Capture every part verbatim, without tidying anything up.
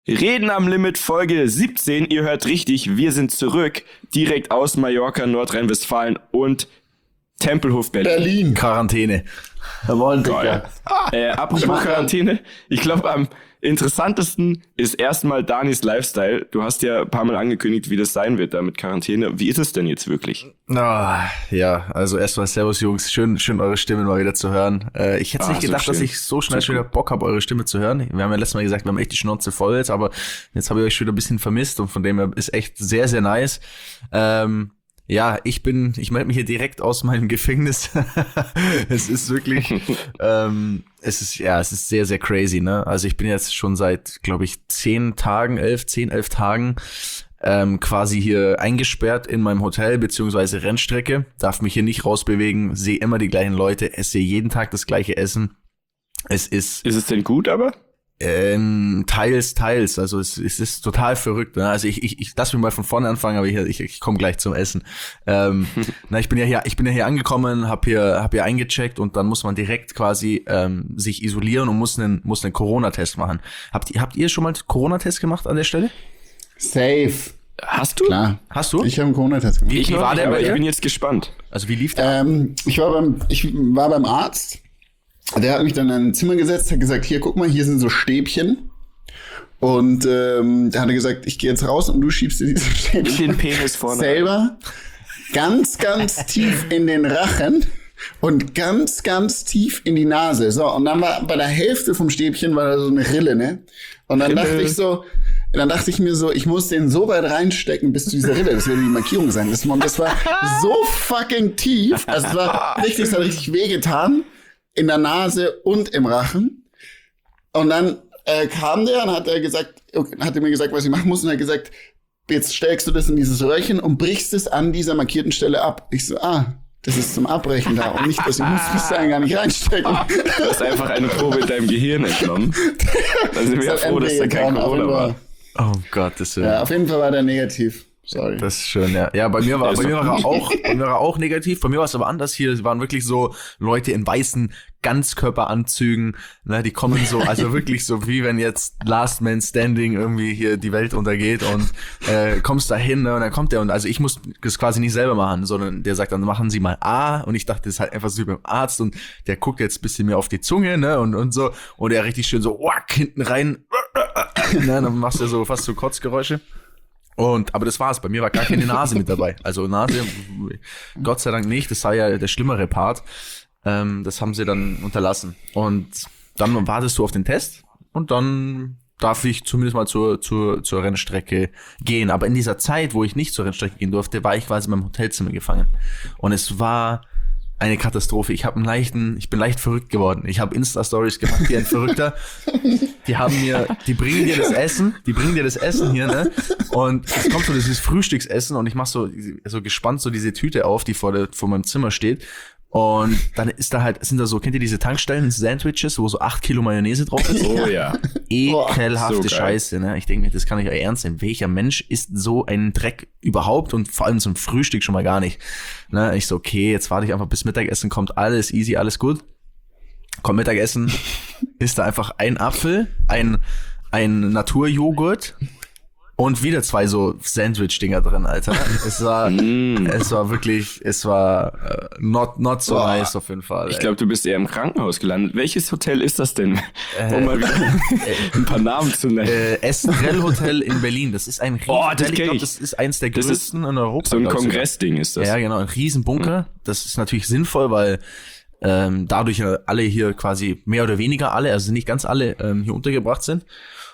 Reden am Limit Folge siebzehn, ihr hört richtig, wir sind zurück, direkt aus Mallorca, Nordrhein-Westfalen und Tempelhof Berlin. Berlin. Quarantäne. Jawohl, Digga. Äh, apropos Quarantäne, ich glaube am interessantesten ist erstmal Danis Lifestyle. Du hast ja ein paar Mal angekündigt, wie das sein wird da mit Quarantäne. Wie ist es denn jetzt wirklich? Ah, ja, also erstmal Servus Jungs, schön schön eure Stimmen mal wieder zu hören. Äh, ich hätte ah, nicht gedacht, so dass ich so schnell schon wieder Bock habe, eure Stimme zu hören. Wir haben ja letztes Mal gesagt, wir haben echt die Schnauze voll jetzt, aber jetzt habe ich euch schon wieder ein bisschen vermisst und von dem her ist echt sehr, sehr nice. Ähm, Ja, ich bin, ich melde mich hier direkt aus meinem Gefängnis. Es ist wirklich, ähm, es ist, ja, es ist sehr, sehr crazy, ne? Also ich bin jetzt schon seit, glaube ich, zehn Tagen, elf, zehn, elf Tagen ähm, quasi hier eingesperrt in meinem Hotel, beziehungsweise Rennstrecke. Darf mich hier nicht rausbewegen, sehe immer die gleichen Leute, esse jeden Tag das gleiche Essen. Es ist... Ist es denn gut, aber? Ähm, teils, teils. Also es, es ist total verrückt. Ne? Also ich, ich, ich lass mich mal von vorne anfangen, aber ich, ich, ich komme gleich zum Essen. Ähm, na, ich bin ja hier, ich bin ja hier angekommen, hab hier, hab hier eingecheckt und dann muss man direkt quasi ähm, sich isolieren und muss einen, muss einen Corona-Test machen. Habt ihr, habt ihr schon mal einen Corona-Test gemacht an der Stelle? Safe. Hast du? Klar. Hast du? Ich habe einen Corona-Test gemacht. Wie, wie war der? Aber ich bin jetzt gespannt. Also wie lief der? Ähm, ich war beim, ich war beim Arzt. Der hat mich dann in ein Zimmer gesetzt, hat gesagt, hier, guck mal, hier sind so Stäbchen. Und ähm, da hat er gesagt, ich gehe jetzt raus und du schiebst dir diese Stäbchen den Penis vorne selber ganz, ganz tief in den Rachen und ganz, ganz tief in die Nase. So, und dann war bei der Hälfte vom Stäbchen war da so eine Rille, ne? Und dann Rille. dachte ich so, dann dachte ich mir so, ich muss den so weit reinstecken bis zu dieser Rille. Das würde die Markierung sein. Das, das war so fucking tief. Also es war richtig, es hat richtig wehgetan. In der Nase und im Rachen. Und dann äh, kam der und hat er gesagt, okay, hat er mir gesagt, was ich machen muss. Und er hat gesagt, jetzt steckst du das in dieses Röhrchen und brichst es an dieser markierten Stelle ab. Ich so, ah, das ist zum Abbrechen da. Und nicht, dass ich muss bis dahin gar nicht reinstecken. Du hast einfach eine Probe in deinem Gehirn entnommen. Dann sind wir ja froh, dass da kein Corona war. Oh Gott, das ist ja. Auf jeden Fall war der negativ. Sorry. Das ist schön, ja. Ja, bei mir war, bei mir war er auch, bei mir war er auch negativ. Bei mir war es aber anders hier. Es waren wirklich so Leute in weißen Ganzkörperanzügen, ne, die kommen so, also wirklich so wie wenn jetzt Last Man Standing irgendwie hier die Welt untergeht und äh, kommst da hin, ne, und dann kommt der und also ich muss das quasi nicht selber machen, sondern der sagt dann, machen Sie mal A und ich dachte, das ist halt einfach so wie beim Arzt und der guckt jetzt ein bisschen mir auf die Zunge, ne, und und so und er richtig schön so, wack, hinten rein, ne, dann machst du so fast so Kotzgeräusche. Und, aber das war's. Bei mir war gar keine Nase mit dabei. Also Nase, Gott sei Dank nicht. Das war ja der schlimmere Part. Ähm, das haben sie dann unterlassen. Und dann wartest du auf den Test und dann darf ich zumindest mal zur, zur, zur Rennstrecke gehen. Aber in dieser Zeit, wo ich nicht zur Rennstrecke gehen durfte, war ich quasi in meinem Hotelzimmer gefangen. Und es war eine Katastrophe. Ich habe einen leichten, ich bin leicht verrückt geworden. Ich habe Insta-Stories gemacht wie ein Verrückter. Die haben mir, die bringen dir das Essen, die bringen dir das Essen hier, ne? Und es kommt so dieses Frühstücksessen und ich mach so, so gespannt so diese Tüte auf, die vor der, vor meinem Zimmer steht. Und dann ist da halt, sind da so, kennt ihr diese Tankstellen-Sandwiches, wo so acht Kilo Mayonnaise drauf ist? Oh ja. Ekelhafte so Scheiße, ne? Ich denke mir, das kann nicht euer Ernst sein. Welcher Mensch isst so einen Dreck überhaupt und vor allem zum Frühstück schon mal gar nicht? Ne? Ich so, okay, jetzt warte ich einfach bis Mittagessen kommt, alles easy, alles gut. Kommt Mittagessen, ist da einfach ein Apfel, ein, ein Naturjoghurt und wieder zwei so Sandwich-Dinger drin, Alter. Es war, mm. es war wirklich, es war uh, not, not so Boah. nice auf jeden Fall. Ich glaube, du bist eher im Krankenhaus gelandet. Welches Hotel ist das denn? Äh, um mal wieder ein paar Namen zu nennen. Äh, Estrell Hotel in Berlin. Das ist ein riesen oh, das Hotel. Ich glaube, das ist eins der das größten in Europa. So ein Kongressding ist das. Ja, genau, ein Riesenbunker. Mhm. Das ist natürlich sinnvoll, weil ähm, dadurch alle hier quasi mehr oder weniger alle, also nicht ganz alle ähm, hier untergebracht sind.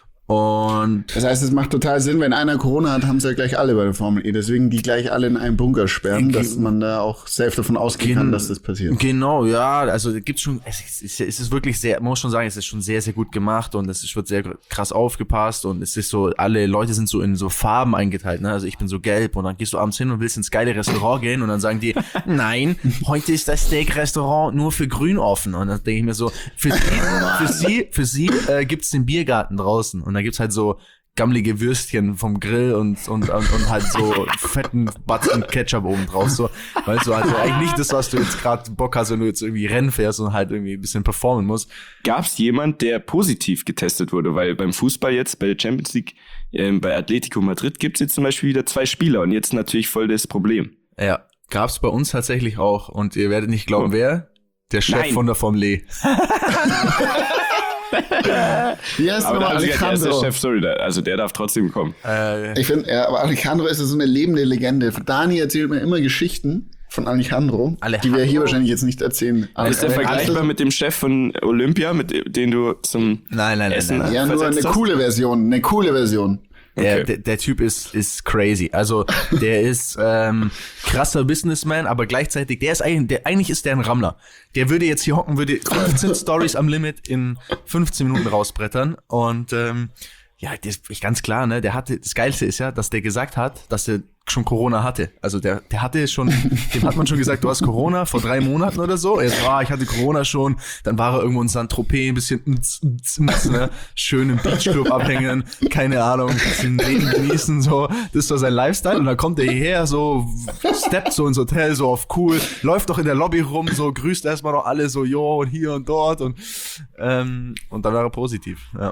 Und das heißt, es macht total Sinn, wenn einer Corona hat, haben es ja gleich alle bei der Formel E. Deswegen die gleich alle in einen Bunker sperren, dass man da auch safe davon ausgehen Gen- kann, dass das passiert. Genau, ja, also gibt's schon, es ist, es ist wirklich sehr, man muss schon sagen, es ist schon sehr, sehr gut gemacht und es wird sehr krass aufgepasst und es ist so, alle Leute sind so in so Farben eingeteilt, ne, also ich bin so gelb und dann gehst du abends hin und willst ins geile Restaurant gehen und dann sagen die, nein, heute ist das Steak-Restaurant nur für grün offen und dann denke ich mir so, für, für sie, für sie äh, gibt's den Biergarten draußen und da gibt's halt so gammelige Würstchen vom Grill und, und, und, und halt so fetten Batzen Ketchup oben drauf, so, weißt du, also eigentlich nicht das, was du jetzt gerade Bock hast, wenn du jetzt irgendwie Rennen fährst und halt irgendwie ein bisschen performen musst. Gab es jemand, der positiv getestet wurde? Weil beim Fußball jetzt, bei der Champions League, äh, bei Atletico Madrid gibt's jetzt zum Beispiel wieder zwei Spieler und jetzt natürlich voll das Problem. Ja, gab's bei uns tatsächlich auch und ihr werdet nicht glauben, oh. wer? Der Chef Nein. von der Formel E. Wie heißt aber nochmal also der ist der Alejandro? Chef, sorry, der, also der darf trotzdem kommen. Äh, Ich finde, ja, aber Alejandro ist so eine lebende Legende. Dani erzählt mir immer Geschichten von Alejandro, Alejandro? die wir hier wahrscheinlich jetzt nicht erzählen. Ist der Aber- vergleichbar mit dem Chef von Olympia, mit dem du zum nein, nein, nein, Essen nein. Ja, nur eine versetzt hast? coole Version, eine coole Version. Der, Okay. der, der Typ ist, ist crazy. Also, der ist ähm, krasser Businessman, aber gleichzeitig, der ist eigentlich, der, eigentlich ist der ein Rammler. Der würde jetzt hier hocken, würde fünfzehn Stories am Limit in fünfzehn Minuten rausbrettern. Und ähm, ja, das ist ganz klar, ne? Der hatte, das Geilste ist ja, dass der gesagt hat, dass er schon Corona hatte. Also der, der hatte schon, dem hat man schon gesagt, du hast Corona vor drei Monaten oder so. Jetzt war, ich hatte Corona schon. Dann war er irgendwo in Saint-Tropez ein bisschen, ns, ns, ns, ne? Schön im Beachclub abhängen, keine Ahnung, ein bisschen Leben genießen, so. Das war sein Lifestyle. Und dann kommt er hierher, so, steppt so ins Hotel, so auf cool, läuft doch in der Lobby rum, so, grüßt erstmal noch alle, so, jo, und hier und dort. Und, ähm, und dann war er positiv, ja.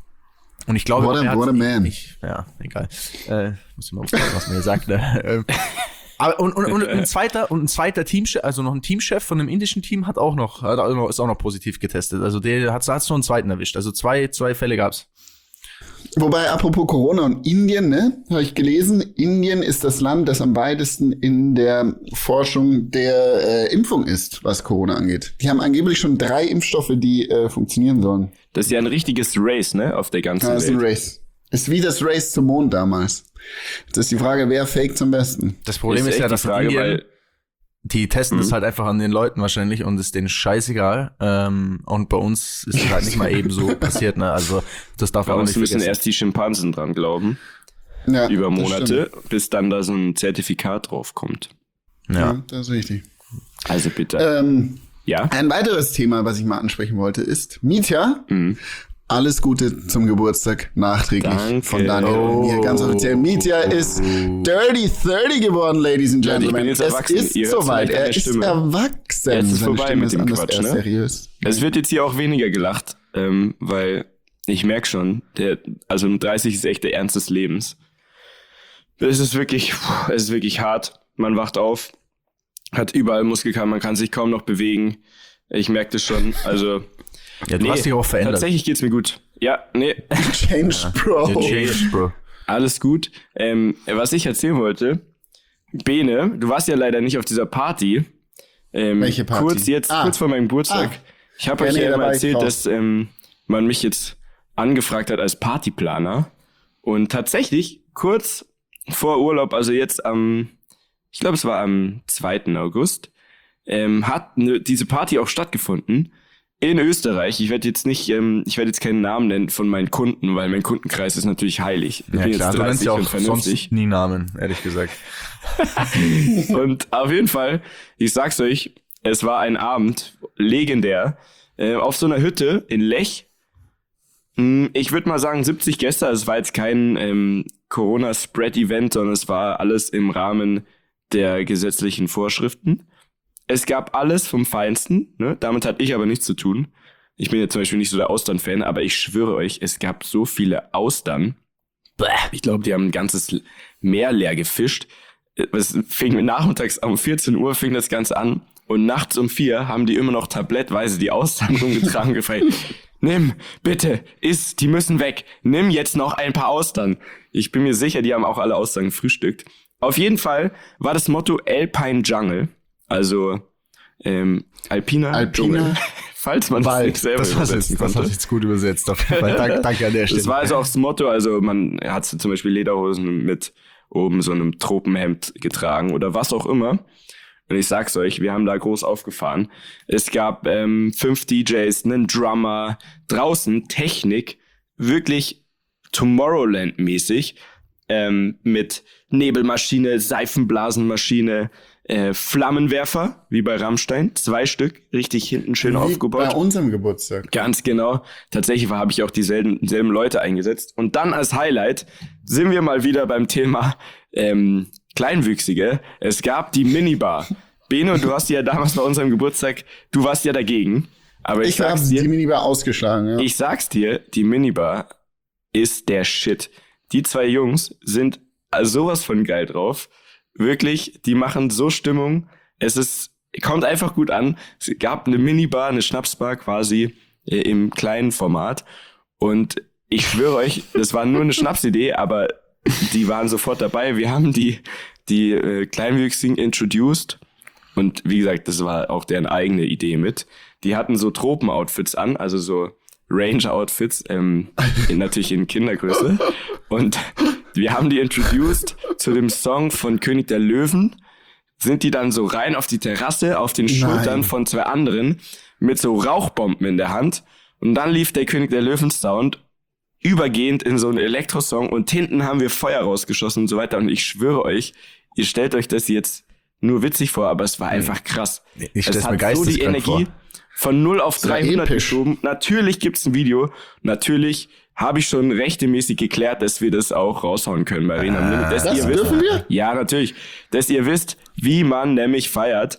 Und ich glaube, What a- er hat- what a man. Ich, ja, egal. Äh, muss ich mal aufpassen, was man hier sagt. Ne? Ähm, aber und, und, und ein zweiter und ein zweiter Teamchef, also noch ein Teamchef von einem indischen Team hat auch noch, hat auch noch ist auch noch positiv getestet. Also der hat hat's noch einen zweiten erwischt. Also zwei zwei Fälle gab's. Wobei, apropos Corona und Indien, ne, habe ich gelesen, Indien ist das Land, das am weitesten in der Forschung der äh, Impfung ist, was Corona angeht. Die haben angeblich schon drei Impfstoffe, die äh, funktionieren sollen. Das ist ja ein richtiges Race, ne, auf der ganzen Ja, das ist ein Welt. Race. Ist wie das Race zum Mond damals. Das ist die Frage, wer faked zum besten. Das Problem ist, echt ja, die dass Frage, Indien, weil die testen das halt einfach an den Leuten wahrscheinlich und ist denen scheißegal. Ähm, und bei uns ist es halt nicht mal eben so passiert. Ne? Also das darf bei man auch uns nicht müssen vergessen. erst die Schimpansen dran glauben, Ja, über das Monate, stimmt. bis dann da so ein Zertifikat drauf kommt. Ja, Ja. das ist richtig. Also bitte. Ähm, ja? ein weiteres Thema, was ich mal ansprechen wollte, ist Mietja. Mhm. Alles Gute zum Geburtstag nachträglich Danke. von Daniel und mir. Ganz offiziell. Mietja ist Dirty thirty geworden, Ladies and Ja, ich bin Gentlemen. jetzt Es erwachsen. ist Ihr hört's soweit. vielleicht an Er der ist Stimme. erwachsen. Jetzt ist Seine vorbei Stimme mit ist dem anders, Quatsch, er ist ne? seriös. Es wird jetzt hier auch weniger gelacht, ähm, weil ich merke schon, der, also um dreißig ist echt der Ernst des Lebens. Es ist wirklich, puh, es ist wirklich hart. Man wacht auf, hat überall Muskelkater, man kann sich kaum noch bewegen. Ich merke das schon. Also Ja, du nee, hast dich auch verändert. Tatsächlich geht's mir gut. Ja, nee, Change, Bro. You changed, bro. alles gut. Ähm, was ich erzählen wollte, Bene, du warst ja leider nicht auf dieser Party. Ähm, Welche Party? Kurz jetzt, Ah. kurz vor meinem Geburtstag. Ah. Ich habe Ja, euch nee, ja da immer war ich erzählt, drauf. dass ähm, man mich jetzt angefragt hat als Partyplaner. Und tatsächlich, kurz vor Urlaub, also jetzt am, ich glaube, es war am zweiten August, ähm, hat ne, diese Party auch stattgefunden. In Österreich. Ich werde jetzt nicht, ähm, ich werde jetzt keinen Namen nennen von meinen Kunden, weil mein Kundenkreis ist natürlich heilig. Ich Ja bin klar, jetzt du nennst dreißig ja und auch vernünftig. sonst nie Namen, ehrlich gesagt. Und auf jeden Fall, ich sag's euch, es war ein Abend, legendär, äh, auf so einer Hütte in Lech. Hm, Ich würde mal sagen siebzig Gäste, also es war jetzt kein ähm, Corona-Spread-Event, sondern es war alles im Rahmen der gesetzlichen Vorschriften. Es gab alles vom Feinsten, ne? Damit hatte ich aber nichts zu tun. Ich bin jetzt zum Beispiel nicht so der Austern-Fan, aber ich schwöre euch, es gab so viele Austern. Ich glaube, die haben ein ganzes Meer leer gefischt. Es fing nachmittags um vierzehn Uhr fing das Ganze an und nachts um vier haben die immer noch tablettweise die Austern rumgetragen und gefragt, nimm, bitte, iss, die müssen weg. Nimm jetzt noch ein paar Austern. Ich bin mir sicher, die haben auch alle Austern gefrühstückt. Auf jeden Fall war das Motto Alpine Jungle, also ähm, alpiner, Alpiner Dschungel. Falls man das nicht selber Das hast übersetzen jetzt, das konnte. hast jetzt gut übersetzt. Auf jeden Fall. Dank, danke an der Stelle. Das war also auch das Motto, also man hat so zum Beispiel Lederhosen mit oben so einem Tropenhemd getragen oder was auch immer. Und ich sag's euch, wir haben da groß aufgefahren. Es gab ähm, fünf D Js, einen Drummer, draußen Technik, wirklich Tomorrowland-mäßig, ähm, mit Nebelmaschine, Seifenblasenmaschine, äh, Flammenwerfer, wie bei Rammstein, zwei Stück, richtig hinten schön Wie aufgebaut. bei unserem Geburtstag. Ganz genau. Tatsächlich habe ich auch dieselben selben Leute eingesetzt. Und dann als Highlight sind wir mal wieder beim Thema ähm, Kleinwüchsige. Es gab die Minibar. Beno, du hast ja damals bei unserem Geburtstag, du warst ja dagegen. Aber ich, Ich habe sag's dir, die Minibar ausgeschlagen, ja. ich sag's dir, die Minibar ist der Shit. Die zwei Jungs sind sowas von geil drauf. Wirklich, die machen so Stimmung. Es ist, kommt einfach gut an. Es gab eine Minibar, eine Schnapsbar quasi äh, im kleinen Format. Und ich schwöre euch, das war nur eine Schnapsidee, aber die waren sofort dabei. Wir haben die, die äh, Kleinwüchsigen introduced. Und wie gesagt, das war auch deren eigene Idee mit. Die hatten so Tropen-Outfits an, also so Ranger-Outfits, ähm, in, natürlich in Kindergröße. Und wir haben die introduced zu dem Song von König der Löwen. Sind die dann so rein auf die Terrasse, auf den Schultern Nein. von zwei anderen, mit so Rauchbomben in der Hand. Und dann lief der König der Löwen-Sound übergehend in so einen Elektrosong und hinten haben wir Feuer rausgeschossen und so weiter. Und ich schwöre euch, ihr stellt euch das jetzt nur witzig vor, aber es war einfach krass. Ich Es stell's mir hat so die geisteskrank Energie vor. von null auf war dreihundert episch. geschoben. Natürlich gibt's ein Video. Natürlich habe ich schon rechtemäßig geklärt, dass wir das auch raushauen können bei Arena am Limit. Dass Das ihr wisst, dürfen wir? ja, natürlich. Dass ihr wisst, wie man nämlich feiert.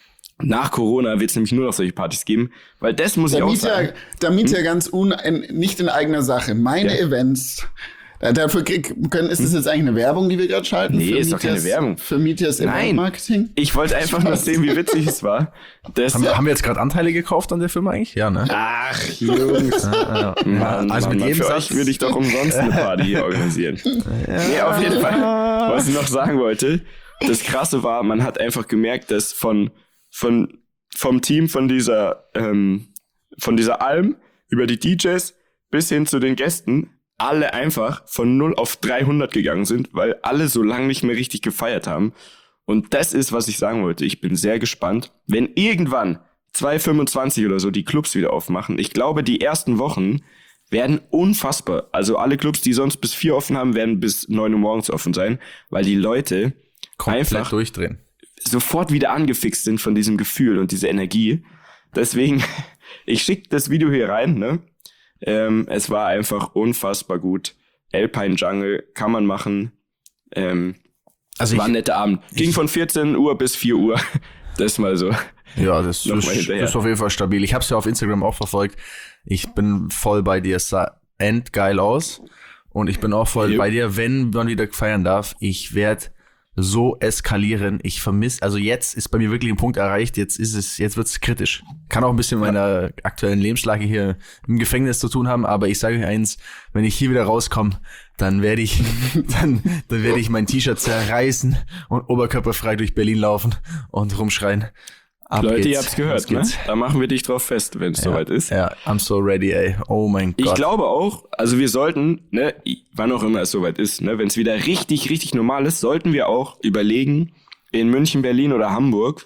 Nach Corona wird's nämlich nur noch solche Partys geben. Weil das muss ich auch Damit ja, sagen. damit ja ganz un, in, nicht in eigener Sache. Meine Ja. Events, äh, dafür krieg, können, ist das jetzt eigentlich eine Werbung, die wir gerade schalten? Nee, für ist doch keine Mietjas- Werbung. Für Mietjas Nein. Event-Marketing? Ich wollte einfach nur sehen, wie witzig es war. Das, Haben, haben wir jetzt gerade Anteile gekauft an der Firma eigentlich? Ja, ne? ach, Jungs. Mann, Also Mann, mit Mann, jedem für Satz- euch würde ich doch umsonst eine Party hier organisieren. Nee, auf jeden Fall. Was ich noch sagen wollte, das Krasse war, man hat einfach gemerkt, dass von, von, vom Team von dieser, ähm, von dieser Alm über die D Js bis hin zu den Gästen alle einfach von null auf dreihundert gegangen sind, weil alle so lange nicht mehr richtig gefeiert haben. Und das ist, was ich sagen wollte. Ich bin sehr gespannt, wenn irgendwann zwei fünfundzwanzig oder so die Clubs wieder aufmachen. Ich glaube, die ersten Wochen werden unfassbar. Also alle Clubs, die sonst bis vier offen haben, werden bis neun Uhr morgens offen sein, weil die Leute Komplett einfach durchdrehen. sofort wieder angefixt sind von diesem Gefühl und dieser Energie. Deswegen, ich schicke das Video hier rein, ne? Ähm, es war einfach unfassbar gut. Alpine Jungle kann man machen. Ähm, Also war ein ich, netter Abend. Ging von vierzehn Uhr bis vier Uhr. Das mal so. ja, das, Noch das, mal das hinterher. ist auf jeden Fall stabil. Ich habe es ja auf Instagram auch verfolgt. Ich bin voll bei dir. Es sah endgeil aus. Und ich bin auch voll Jo. bei dir, wenn man wieder feiern darf. Ich werde so eskalieren. Ich vermisse, also jetzt ist bei mir wirklich ein Punkt erreicht. Jetzt ist es, jetzt wird es kritisch. Kann auch ein bisschen mit meiner aktuellen Lebenslage hier im Gefängnis zu tun haben. Aber ich sage euch eins, wenn ich hier wieder rauskomme, dann werde ich, dann, dann werde ich mein T-Shirt zerreißen und oberkörperfrei durch Berlin laufen und rumschreien. Ab Leute, geht's. ihr habt's gehört, Los ne? geht's. Da machen wir dich drauf fest, wenn es soweit ist. Ja, I'm so ready, ey. Oh mein Ich Gott. glaube auch, also wir sollten, ne, wann auch immer es soweit ist, ne, wenn es wieder richtig, richtig normal ist, sollten wir auch überlegen, in München, Berlin oder Hamburg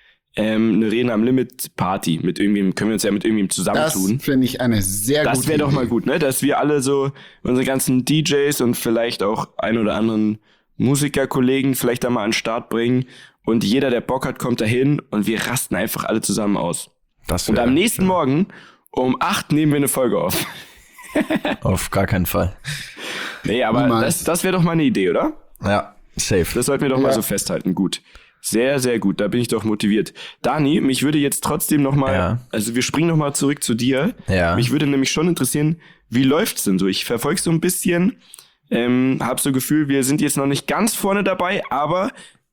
ähm, eine Arena am Limit Party mit irgendwem, können wir uns ja mit irgendwem Das zusammentun. finde ich eine sehr gute Das wäre doch mal Idee. gut, ne, dass wir alle so unsere ganzen D Js und vielleicht auch ein oder anderen Musikerkollegen vielleicht da mal an den Start bringen und jeder, der Bock hat, kommt dahin und wir rasten einfach alle zusammen aus. Das Und wär- am nächsten Morgen um acht nehmen wir eine Folge auf. Auf gar keinen Fall. Nee, aber Niemals. das, das wäre doch mal eine Idee, oder? Ja, safe. Das sollten wir doch mal Ja. so festhalten. Gut. Sehr, sehr gut. Da bin ich doch motiviert. Dani, mich würde jetzt trotzdem noch mal, Ja. also wir springen noch mal zurück zu dir. Ja. Mich würde nämlich schon interessieren, wie läuft's denn so? Ich verfolge so ein bisschen, ähm, hab so Gefühl, wir sind jetzt noch nicht ganz vorne dabei, aber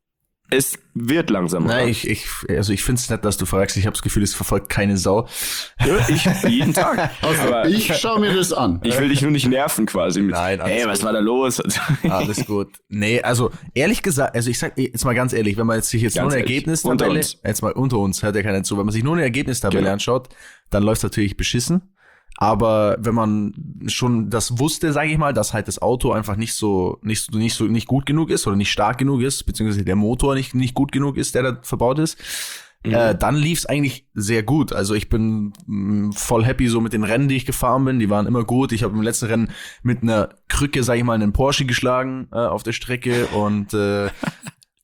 es wird langsam. Nein, oder? ich, ich, also ich find's nett, dass du fragst. Ich habe das Gefühl, es verfolgt keine Sau. Ja, ich jeden Tag. aber ich, Ich schaue mir das an. will dich nur nicht nerven quasi mit, Nein, alles hey, was gut. war da los? Alles gut. Nee, also ehrlich gesagt, also ich sag jetzt mal ganz ehrlich, wenn man jetzt sich jetzt Ganz nur eine ehrlich, Ergebnistabelle, unter uns. jetzt mal unter uns, hört ja keiner zu, wenn man sich nur eine Ergebnistabelle Genau. anschaut, dann läuft's natürlich beschissen. Aber wenn man schon das wusste, sage ich mal, dass halt das Auto einfach nicht so, nicht so, nicht so, nicht gut genug ist oder nicht stark genug ist, beziehungsweise der Motor nicht, nicht gut genug ist, der da verbaut ist, Mhm. äh, dann lief's eigentlich sehr gut. Also ich bin mh, voll happy so mit den Rennen, die ich gefahren bin. Die waren immer gut. Ich habe im letzten Rennen mit einer Krücke, sage ich mal, einen Porsche geschlagen äh, auf der Strecke und äh,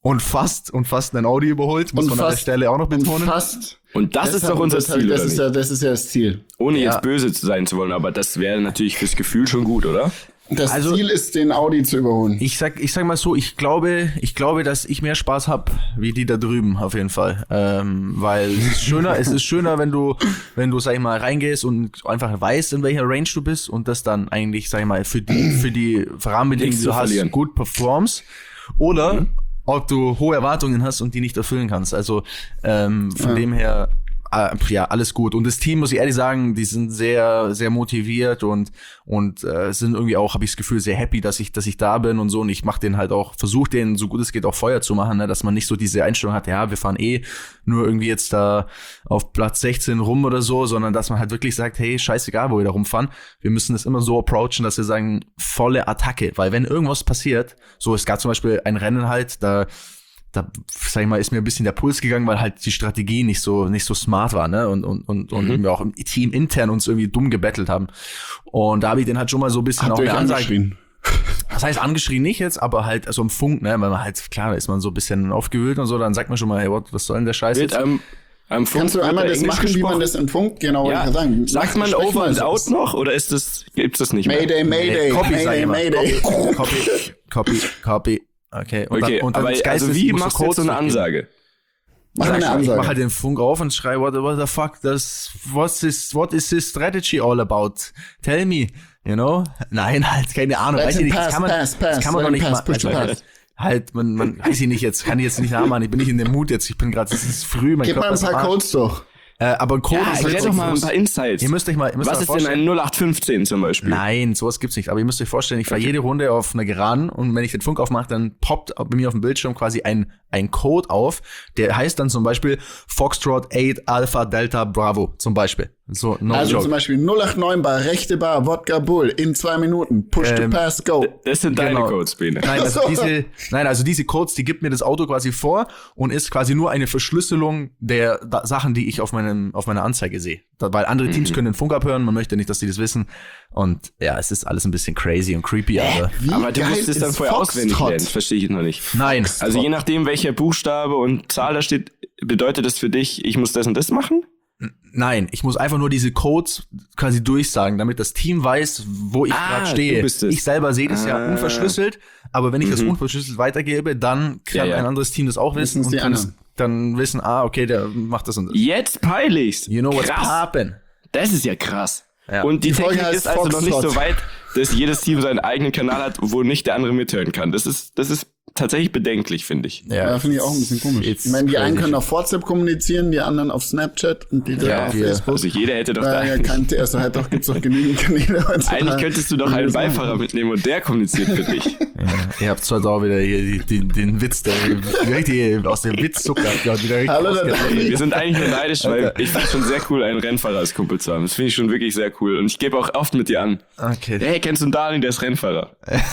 Und fast, und fast einen Audi überholt, muss Und man an der fast- Stelle auch noch Und betonen. fast. Und das ist Deshalb- doch unser deshalb- Ziel, das oder ist nicht? ja, das ist ja das Ziel. Ohne Ja. jetzt böse zu sein zu wollen, aber das wäre natürlich fürs Gefühl schon gut, oder? Das Also- Ziel ist, den Audi zu überholen. Ich sag, ich sag mal so, ich glaube, ich glaube, dass ich mehr Spaß hab wie die da drüben auf jeden Fall, ähm, weil es ist schöner, es ist schöner, wenn du, wenn du sag ich mal reingehst und einfach weißt, in welcher Range du bist und das dann eigentlich sag ich mal für die, für die Rahmenbedingungen, Nichts die du zu hast, verlieren. gut performst oder ob du hohe Erwartungen hast und die nicht erfüllen kannst. Also ähm, von Ja. dem her. äh, Ja, alles gut. Und das Team, muss ich ehrlich sagen, die sind sehr, sehr motiviert und und äh, sind irgendwie auch, habe ich das Gefühl, sehr happy, dass ich, dass ich da bin und so. Und ich mache den halt auch, versuche denen so gut es geht auch Feuer zu machen, ne? Dass man nicht so diese Einstellung hat, ja, wir fahren eh nur irgendwie jetzt da auf Platz sechzehn rum oder so, sondern dass man halt wirklich sagt, hey, scheißegal, wo wir da rumfahren, wir müssen das immer so approachen, dass wir sagen, volle Attacke. Weil wenn irgendwas passiert, so es gab zum Beispiel ein Rennen halt, da da, sag ich mal, ist mir ein bisschen der Puls gegangen, weil halt die Strategie nicht so nicht so smart war, ne? Und und und, und Mhm. wir auch im Team intern uns irgendwie dumm gebettelt haben. Und da habe ich den halt schon mal so ein bisschen Habt auch ihr euch eine Ansage. angeschrien? Das heißt angeschrien nicht jetzt, aber halt also im Funk, ne? Weil man halt, klar, ist man so ein bisschen aufgewühlt und so, dann sagt man schon mal, hey, what, was soll denn der Scheiß Wird jetzt? am, am Funk Kannst du wird einmal da das Englisch machen, wie man gesprochen? das im Funk, genau, wollte Ja. ich gerade sagen. Sagt man Sprech Over mal and so. Out noch oder ist das, gibt's das nicht mehr? Mayday, Mayday, Copy, sag ich Mayday, immer. Mayday. Copy, Copy, Copy. Okay, und Okay, dann, und dann aber das Geilste also ist, wie musst machst du jetzt so eine durchgehen. Ansage? Mach Sag eine ich, ich Ansage. mach halt den Funk auf und schrei, what, what the fuck, das, what's this, what is this strategy all about? Tell me, you know? Nein, halt, keine Ahnung, Let weiß ich him nicht, das pass, kann man, pass, pass, das kann man let doch him nicht pass, mal, push the also, pass. halt, man, man, weiß ich nicht jetzt, kann ich jetzt nicht nachmachen, ich bin nicht in dem Mut jetzt, ich bin gerade, es ist früh, mein Gib mal Körper ein ist am paar Arsch. Codes doch. Äh, aber ein Code Ja, ist erklär halt doch so, mal ein paar Insights. ihr müsst euch mal, ihr müsst Was euch ist denn vorstellen- ein null acht fünfzehn zum Beispiel? Nein, sowas gibt's nicht. Aber ihr müsst euch vorstellen, ich fahre jede Runde auf einer Geraden und wenn ich den Funk aufmache, dann poppt bei mir auf dem Bildschirm quasi ein, ein Code auf, der heißt dann zum Beispiel Foxtrot acht Alpha Delta Bravo zum Beispiel. So, no Also joke. zum Beispiel null acht neun Bar, rechte Bar, Wodka Bull, in zwei Minuten, push to Ähm, pass, go. Das sind deine Genau. Codes, Bene. Nein, also Ach so. diese, nein, also diese Codes, die gibt mir das Auto quasi vor und ist quasi nur eine Verschlüsselung der da, Sachen, die ich auf meinem, auf meiner Anzeige sehe. Da, weil andere Teams können den Funk abhören, man möchte nicht, dass die das wissen. Und ja, es ist alles ein bisschen crazy und creepy, aber Wie Aber du geil musst es dann ist vorher auswendig Foxtrot? lernen. Das verstehe ich noch nicht. nein. Also je nachdem, welcher Buchstabe und Zahl da steht, bedeutet das für dich, ich muss das und das machen? Nein, ich muss einfach nur diese Codes quasi durchsagen, damit das Team weiß, wo ich Ah, gerade stehe. du bist es. Ich selber sehe das ja Ah. unverschlüsselt, aber wenn ich das unverschlüsselt weitergebe, dann kann Ja, ja. ein anderes Team das auch wissen Wissen's und die kann es anderen. dann wissen, ah, okay, der macht das und das. Jetzt peile ich's. You know what's Krass. poppin'. Das ist ja krass. Ja. Und die, Die Folge Technik heißt ist also noch nicht Foxtrot. so weit, dass jedes Team seinen eigenen Kanal hat, wo nicht der andere mithören kann. Das ist, das ist tatsächlich bedenklich, finde ich. Ja, finde ich auch ein bisschen komisch. It's Ich meine, die einen crazy. können auf WhatsApp kommunizieren, die anderen auf Snapchat und die drei Ja, auf wir- Facebook. Also jeder hätte doch da. Äh, ja, kein, also halt doch, gibt's doch genügend Kanäle. heutzutage. Eigentlich könntest du doch einen Beifahrer mitnehmen und der kommuniziert für dich. Ja, ihr habt zwar auch wieder hier die, den, den Witz, der richtig aus dem Witzzucker wieder richtig Hallo, da- rausgeht. Wir sind eigentlich nur neidisch, weil Alter. ich finde schon sehr cool, einen Rennfahrer als Kumpel zu haben. Das finde ich schon wirklich sehr cool. Und ich gebe auch oft mit dir an. Okay. Hey, kennst du einen Daniel, der ist Rennfahrer?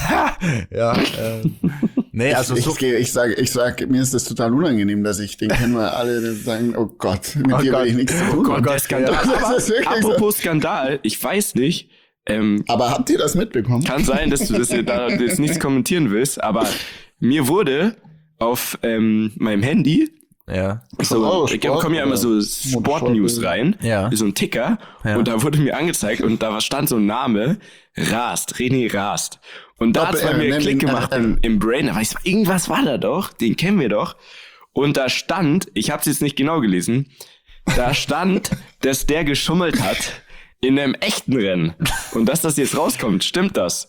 Ja, ähm, nee, also so ich, gehe- ich sage, ich sage, mir ist das total unangenehm, dass ich den kennen wir alle, die sagen, oh Gott, mit Oh dir Gott. will ich nichts zu tun Oh haben. Gott, der Skandal. ja. Das Aber ist wirklich so. apropos Skandal, ich weiß nicht, ähm, Aber habt ihr das mitbekommen? kann sein, dass du das hier da jetzt nichts kommentieren willst, aber mir wurde auf ähm, meinem Handy ja. so, Oh, ich Sport, kommen ja immer oder? so Sport-News rein, Ja. so ein Ticker, Ja. und da wurde mir angezeigt und da stand so ein Name, Rast, René Rast. Und da hat es bei Doppel-R, mir nenn Klick ihn gemacht R R. im, im Brain, da war ich so, irgendwas war da doch, den kennen wir doch. Und da stand, ich habe es jetzt nicht genau gelesen, da stand, dass der geschummelt hat in einem echten Rennen. Und dass das jetzt rauskommt, stimmt das?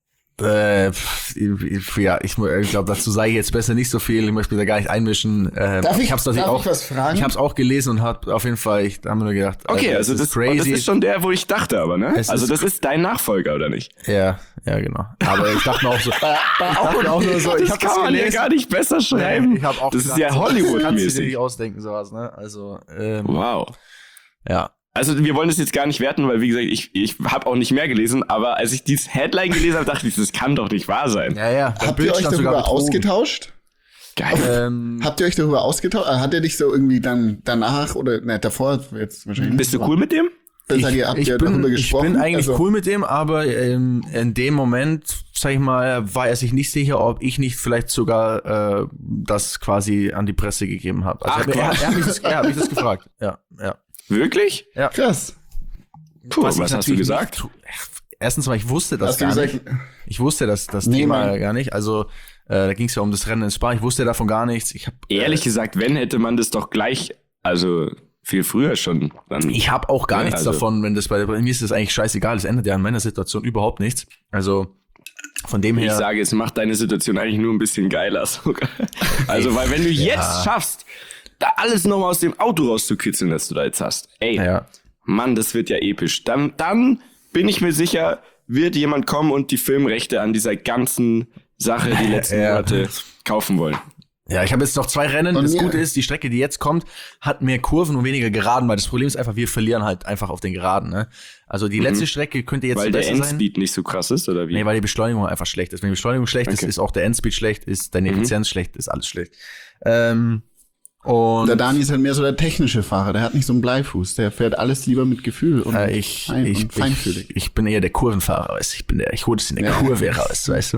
Äh, pf, ich- ja, ich, mu- ich glaube, dazu sage ich jetzt besser nicht so viel. Ich möchte mich da gar nicht einmischen. Ähm, Darf ich- hab's natürlich darf auch, ich was fragen? Ich habe es auch gelesen und hab auf jeden Fall, ich habe mir nur gedacht, Okay, Alter, also das, ist crazy. das ist schon der, wo ich dachte, aber ne? Es Also ist das ist dein Nachfolger, oder nicht? Ja, ja, genau. Aber ich dachte mir auch so, ich dachte mir auch nur so, ich das habe kann das man ja gelesen. gar nicht besser schreiben. Ich habe auch das gedacht, ist ja so, kannst du dir nicht Hollywood-mäßig. ausdenken sowas, ne? Also, ähm, Wow. ja. Also wir wollen das jetzt gar nicht werten, weil wie gesagt, ich, ich habe auch nicht mehr gelesen, aber als ich dieses Headline gelesen habe, dachte ich, das kann doch nicht wahr sein. Ja, ja. Der Habt ihr Bild euch stand sogar darüber betrogen. ausgetauscht? Geil. Ähm, Habt ihr euch darüber ausgetauscht? Hat er dich so irgendwie dann danach oder ne, davor jetzt wahrscheinlich? Bist du nicht, cool mit dem? Ich, seid ihr, habt ich, ihr bin, darüber ich gesprochen? bin eigentlich Also, cool mit dem, aber ähm, in dem Moment, sag ich mal, war er sich nicht sicher, ob ich nicht vielleicht sogar äh, das quasi an die Presse gegeben habe. Also Ach, er, er, er, hat mich das, er hat mich das gefragt. Ja, ja. Wirklich? ja. krass. Puh, Was was, ich hast du natürlich gesagt? nicht tu- Erstens mal, ich wusste das Hast du gar gesagt, nicht. Ich wusste das, das Nee, Thema Mann. gar nicht. Also äh, da ging es ja um das Rennen in Spa. Ich wusste davon gar nichts. Ich habe Ehrlich gesagt, wenn, hätte man das doch gleich, also viel früher schon. Dann, Ich habe auch gar Ja, nichts also- davon, wenn das bei, bei mir ist das eigentlich scheißegal. Das ändert ja an meiner Situation überhaupt nichts. Also von dem ich her. sage, es macht deine Situation eigentlich nur ein bisschen geiler sogar. Also, weil wenn du jetzt schaffst, da alles nochmal aus dem Auto rauszukitzeln, das du da jetzt hast. Ey, Ja. Mann, das wird ja episch. Dann, dann bin ich mir sicher, wird jemand kommen und die Filmrechte an dieser ganzen Sache die letzten Ja. Monate kaufen wollen. Ja, ich habe jetzt noch zwei Rennen. Und Das mir- Gute ist, die Strecke, die jetzt kommt, hat mehr Kurven und weniger Geraden, weil das Problem ist einfach, wir verlieren halt einfach auf den Geraden. Ne? Also die letzte Strecke könnte jetzt Weil der besser sein. Endspeed nicht so krass ist, oder wie? Nee, weil die Beschleunigung einfach schlecht ist. Wenn die Beschleunigung schlecht ist, Okay. ist auch der Endspeed schlecht, ist deine Effizienz schlecht, ist alles schlecht. Ähm, und der Dani ist halt mehr so der technische Fahrer, der hat nicht so einen Bleifuß, der fährt alles lieber mit Gefühl und, Äh, ich, fein ich, und feinfühlig. ich, ich bin eher der Kurvenfahrer, weißt du. Ich bin der, ich hole das in der Kurve raus, weißt du.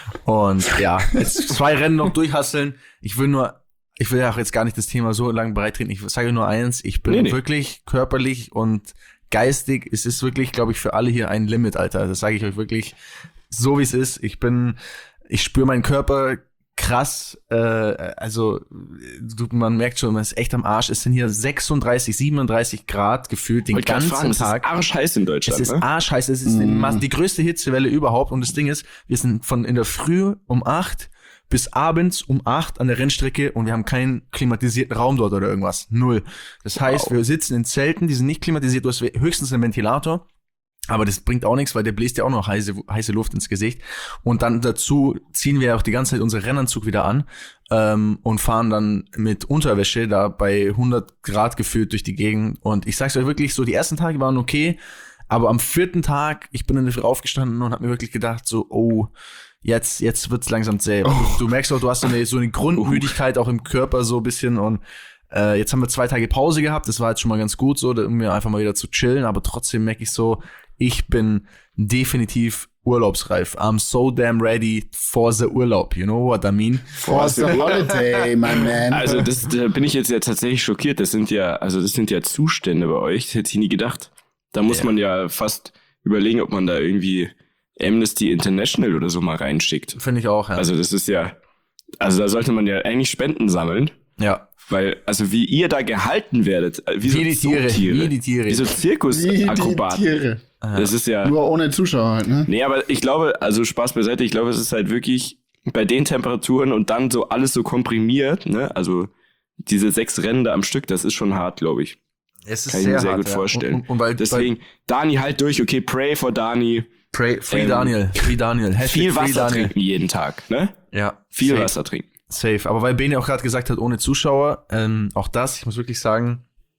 Und ja, jetzt zwei Rennen noch durchhasseln. Ich will nur, ich will ja auch jetzt gar nicht das Thema so lang breitreten. Ich sage nur eins, ich bin Nee, nee. wirklich körperlich und geistig, es ist wirklich, glaube ich, für alle hier ein Limit, Alter. Das sage ich euch wirklich so, wie es ist. Ich bin, ich spüre meinen Körper krass, äh, also du, man merkt schon, man ist echt am Arsch. Es sind hier sechsunddreißig, siebenunddreißig Grad gefühlt den Wollte grad ganzen fragen, es Tag. ist arschheiß in Es Deutschland, ist ne? arschheiß, es ist eine Masse, die größte Hitzewelle überhaupt. Und das Ding ist, wir sind von in der Früh um acht bis abends um acht an der Rennstrecke und wir haben keinen klimatisierten Raum dort oder irgendwas. Null. Das heißt, Wow. wir sitzen in Zelten, die sind nicht klimatisiert, du hast höchstens einen Ventilator. Aber das bringt auch nichts, weil der bläst ja auch noch heiße, heiße Luft ins Gesicht. Und dann dazu ziehen wir auch die ganze Zeit unseren Rennanzug wieder an ähm, und fahren dann mit Unterwäsche da bei hundert Grad gefühlt durch die Gegend. Und ich sag's euch wirklich, so die ersten Tage waren okay, aber am vierten Tag, ich bin in der Früh aufgestanden und habe mir wirklich gedacht, so, oh, jetzt jetzt wird's langsam zäh. Du, du merkst auch, du hast so eine, so eine Grundmüdigkeit auch im Körper so ein bisschen und Äh, jetzt haben wir zwei Tage Pause gehabt, das war jetzt schon mal ganz gut so, um mir einfach mal wieder zu chillen, aber trotzdem merke ich so, ich bin definitiv urlaubsreif. I'm so damn ready for the Urlaub, you know what I mean? For the holiday, my man. Also das, da bin ich jetzt ja tatsächlich schockiert. Das sind ja, also das sind ja Zustände bei euch. Das hätte ich nie gedacht. Da muss Ja. man ja fast überlegen, ob man da irgendwie Amnesty International oder so mal reinschickt. Finde ich auch, ja. Also das ist ja, also da sollte man ja eigentlich Spenden sammeln, ja. weil, also wie ihr da gehalten werdet, äh, wie so Wie die Tiere, Zootiere, wie die Tiere. wie so Wie die Zirkusakrobaten. Tiere. Das ist ja, Nur ohne Zuschauer halt, ne? nee, aber ich glaube, also Spaß beiseite, ich glaube, es ist halt wirklich bei den Temperaturen und dann so alles so komprimiert, ne, also diese sechs Rennen da am Stück, das ist schon hart, glaube ich. Es ist Kann ich mir sehr hart, gut ja. vorstellen. Und, und, und weil, Deswegen, Dani, halt durch, okay, pray for Dani. weil Pray, Free ähm, Daniel, Free Daniel, Hashtag Viel Free Wasser Daniel. trinken jeden Tag, ne? Ja, Viel safe. Wasser trinken. Safe. Aber weil Bene auch gerade gesagt hat, ohne Zuschauer, ähm, auch das, ich muss wirklich sagen,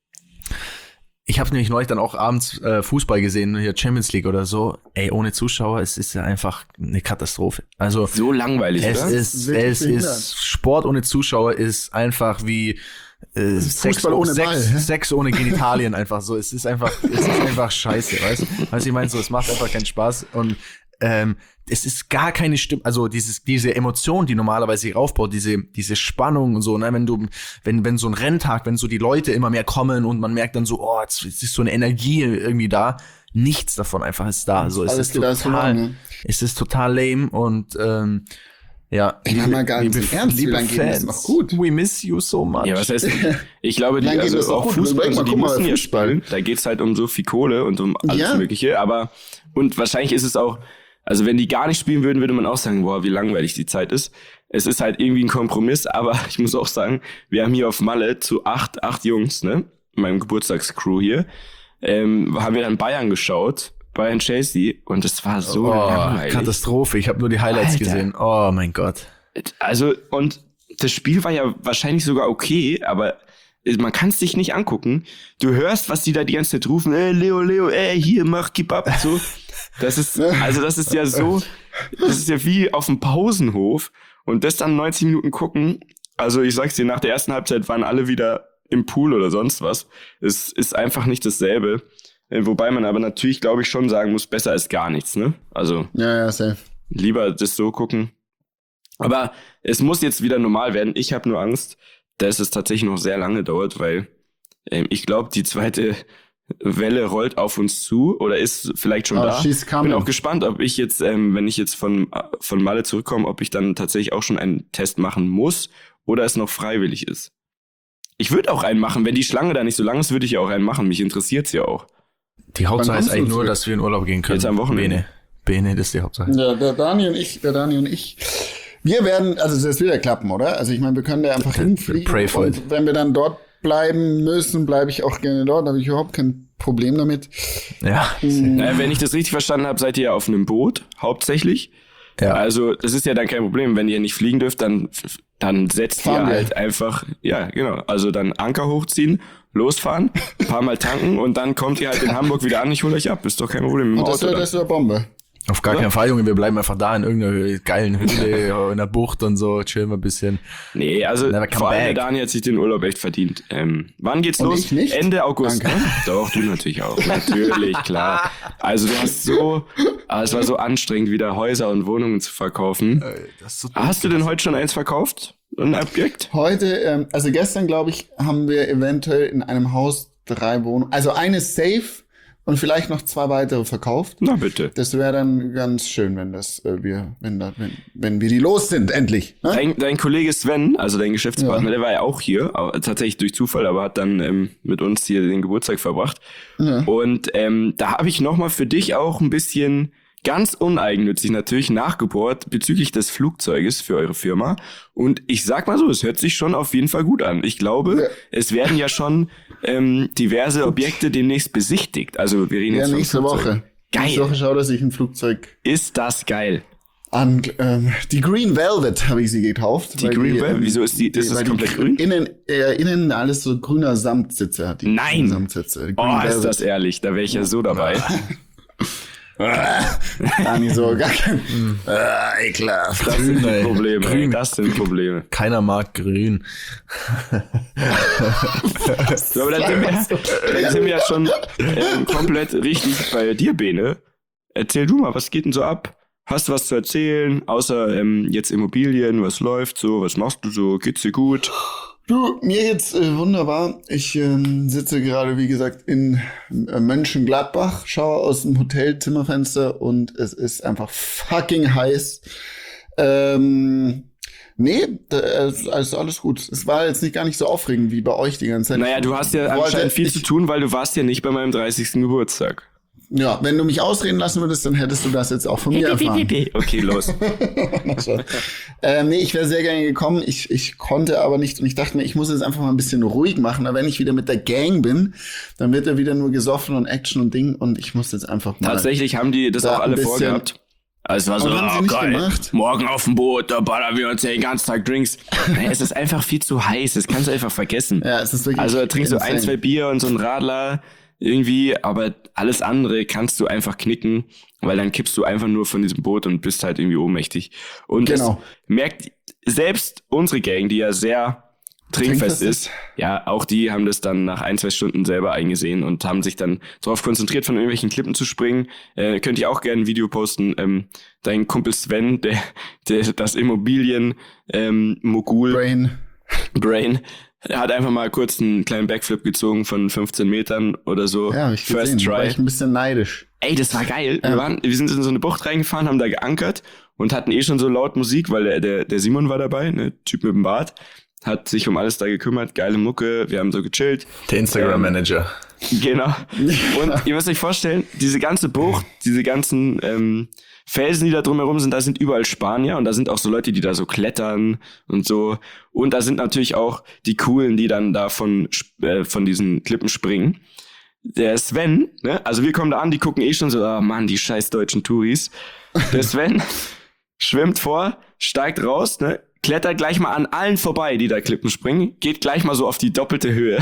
ich habe nämlich neulich dann auch abends äh, Fußball gesehen, hier Champions League oder so. Ey, ohne Zuschauer, es ist ja einfach eine Katastrophe. Also So langweilig, es oder? ist, Wirklich es behindert. ist Sport ohne Zuschauer ist einfach wie äh, Sex, Fußball ohne Sex, Ball, hä? Sex ohne Genitalien einfach so. Es ist einfach, es ist einfach scheiße, weißt du? Also ich meine so, es macht einfach keinen Spaß und ähm, es ist gar keine Stimme, also dieses, diese Emotion, die normalerweise hier aufbaut, diese, diese Spannung und so, ne, wenn du, wenn, wenn so ein Renntag, wenn so die Leute immer mehr kommen und man merkt dann so, oh, jetzt ist so eine Energie irgendwie da, nichts davon einfach ist da, also es Alles ist wieder ist total, verloren, ne? es ist total lame und, ähm, ja. Ich meine mal gar nicht liebe- im Ernst, wie liebe lange geht das Fans, noch gut? We miss you so much. Ja, was heißt, ich glaube, die, Lang geht das also doch auch gut. Fußball, Überleg mal, die guck mal, müssen ja Fußball. spielen. Da geht's halt um so viel Kohle und um alles Ja. Mögliche, aber, und wahrscheinlich ist es auch, also wenn die gar nicht spielen würden, würde man auch sagen, boah, wie langweilig die Zeit ist. Es ist halt irgendwie ein Kompromiss, aber ich muss auch sagen, wir haben hier auf Malle zu acht, acht Jungs, ne, in meinem Geburtstagscrew hier, ähm, haben wir dann Bayern geschaut, Bayern Chelsea, und es war so Oh, langweilig. Katastrophe. Ich habe nur die Highlights Alter. gesehen. Oh mein Gott. Also, und das Spiel war ja wahrscheinlich sogar okay, aber man kann es sich nicht angucken. Du hörst, was die da die ganze Zeit rufen, ey, Leo, Leo, ey, hier, mach, gib ab, so. Das ist, also das ist ja so, das ist ja wie auf dem Pausenhof und das dann neunzig Minuten gucken. Also ich sag's dir, nach der ersten Halbzeit waren alle wieder im Pool oder sonst was. Es ist einfach nicht dasselbe. Wobei man aber natürlich, glaube ich, schon sagen muss, besser als gar nichts, ne? Also ja, ja, safe. Lieber das so gucken. Aber es muss jetzt wieder normal werden. Ich habe nur Angst, dass es tatsächlich noch sehr lange dauert, weil ähm, ich glaube, die zweite Welle rollt auf uns zu oder ist vielleicht schon oh, da. Ich bin auch gespannt, ob ich jetzt, ähm, wenn ich jetzt von, von Malle zurückkomme, ob ich dann tatsächlich auch schon einen Test machen muss oder es noch freiwillig ist. Ich würde auch einen machen. Wenn die Schlange da nicht so lang ist, würde ich ja auch einen machen. Mich interessiert's ja auch. Die Hauptsache ist eigentlich nur, dass wir in Urlaub gehen können. Jetzt am Wochenende. Bene. Bene, das ist die Hauptsache. Ja, der Dani und ich, der Dani und ich, wir werden, also das wird ja klappen, oder? Also ich meine, wir können da einfach hinfliegen. Pray for it. Und wenn wir dann dort bleiben müssen, bleibe ich auch gerne dort. Da habe ich überhaupt kein Problem damit. Ja. Mhm. Naja, wenn ich das richtig verstanden habe, seid ihr ja auf einem Boot, hauptsächlich. Ja. Also das ist ja dann kein Problem. Wenn ihr nicht fliegen dürft, dann, dann setzt Fahren ihr wir. halt einfach, ja, genau. Also dann Anker hochziehen, losfahren, ein paar Mal tanken und dann kommt ihr halt in Hamburg wieder an. Ich hole euch ab. Ist doch kein Problem mit dem Und das Auto. wäre dann. das wär Bombe. Auf gar keinen Fall, Junge. Wir bleiben einfach da in irgendeiner geilen Hütte, in der Bucht und so. Chillen wir ein bisschen. Nee, also Never come vor allem der back. Dani hat sich den Urlaub echt verdient. Ähm, wann geht's Und los? ich nicht? Ende August. Danke. Doch, du natürlich auch. Natürlich, klar. Also du hast so, ah, es war so anstrengend, wieder Häuser und Wohnungen zu verkaufen. Das ist so Hast du denn heute schon eins verkauft? Ein Objekt? Heute, ähm, also gestern, glaube ich, haben wir eventuell in einem Haus drei Wohnungen, also eine safe und vielleicht noch zwei weitere verkauft. Na bitte. Das wäre dann ganz schön, wenn das äh, wir, wenn, da, wenn, wenn wir die los sind, endlich. Ne? Dein, dein Kollege Sven, also dein Geschäftspartner, Ja. der war ja auch hier, aber tatsächlich durch Zufall, aber hat dann ähm, mit uns hier den Geburtstag verbracht. Ja. Und ähm, da habe ich nochmal für dich auch ein bisschen ganz uneigennützig natürlich nachgebohrt bezüglich des Flugzeuges für eure Firma. Und ich sag mal so, es hört sich schon auf jeden Fall gut an. Ich glaube, Ja. es werden ja schon ähm, diverse Objekte demnächst besichtigt. Also wir reden Ja, jetzt von nächste Flugzeugen. Woche. Geil. Nächste Woche schaut er sich ein Flugzeug Ist das geil. an. Ähm, die Green Velvet habe ich sie gekauft. Die weil Green Velvet? ähm, Wieso ist die- ist das weil komplett die, grün? Innen, äh, innen alles so grüner Samtsitze hat die. Nein! grünen Samtsitze. Die Green Oh, ist Velvet. das ehrlich. Da wäre ich ja so dabei. Dani so, gar kein. äh, ekelhaft. Das sind die ey. Probleme. Grün. Das sind Probleme. Keiner mag grün. So, aber dann sind wir, dann sind wir ja schon ähm, komplett richtig bei dir, Bene. Erzähl du mal, was geht denn so ab? Hast du was zu erzählen? Außer ähm, jetzt Immobilien, was läuft so? Was machst du so? Geht's dir gut? Du, mir geht's äh, wunderbar. Ich ähm, sitze gerade, wie gesagt, in äh, Mönchengladbach, schaue aus dem Hotelzimmerfenster und es ist einfach fucking heiß. Ähm, nee, da, also also alles gut. Es war jetzt nicht gar nicht so aufregend wie bei euch die ganze Zeit. Naja, du hast ja Wollte- anscheinend viel ich- zu tun, weil du warst ja nicht bei meinem dreißigsten Geburtstag. Ja, wenn du mich ausreden lassen würdest, dann hättest du das jetzt auch von mir erfahren. Okay, los. Also, ähm, nee, ich wäre sehr gerne gekommen. Ich, ich konnte aber nicht und ich dachte mir, ich muss jetzt einfach mal ein bisschen ruhig machen. Aber wenn ich wieder mit der Gang bin, dann wird er wieder nur gesoffen und Action und Ding und ich muss jetzt einfach mal. Tatsächlich haben die das Da auch alle ein bisschen- vorgehabt. Also es war so, Aber haben sie oh, nicht geil, gemacht. morgen auf dem Boot, da ballern wir uns ja den ganzen Tag Drinks. Nee, es ist einfach viel zu heiß, das kannst du einfach vergessen. Ja, es ist wirklich. Also da trinkst du ein, insane. zwei Bier und so ein Radler irgendwie, aber alles andere kannst du einfach knicken, weil dann kippst du einfach nur von diesem Boot und bist halt irgendwie ohnmächtig. Und Genau. das merkt selbst unsere Gang, die ja sehr trinkfest Trinkfest ist, ja, auch die haben das dann nach ein, zwei Stunden selber eingesehen und haben sich dann darauf konzentriert, von irgendwelchen Klippen zu springen. Äh, könnt ihr auch gerne ein Video posten. Ähm, dein Kumpel Sven, der, der das Immobilien ähm, Mogul Brain. Brain, er hat einfach mal kurz einen kleinen Backflip gezogen von fünfzehn Metern oder so. Ja, hab ich First gesehen. War try. ich ein bisschen neidisch. Ey, das war geil. Ja. Wir, waren, wir sind in so eine Bucht reingefahren, haben da geankert und hatten eh schon so laut Musik, weil der, der, der Simon war dabei, ne, Typ mit dem Bart, hat sich um alles da gekümmert, geile Mucke, wir haben so gechillt. Der Instagram-Manager. Genau. Und ihr müsst euch vorstellen, diese ganze Bucht, diese ganzen ähm, Felsen, die da drumherum sind, da sind überall Spanier und da sind auch so Leute, die da so klettern und so. Und da sind natürlich auch die Coolen, die dann da von, äh, von diesen Klippen springen. Der Sven, ne, also wir kommen da an, die gucken eh schon so, ah Mann, die scheiß deutschen Touris. Der Sven schwimmt vor, steigt raus, ne, klettert gleich mal an allen vorbei, die da Klippen springen, geht gleich mal so auf die doppelte Höhe.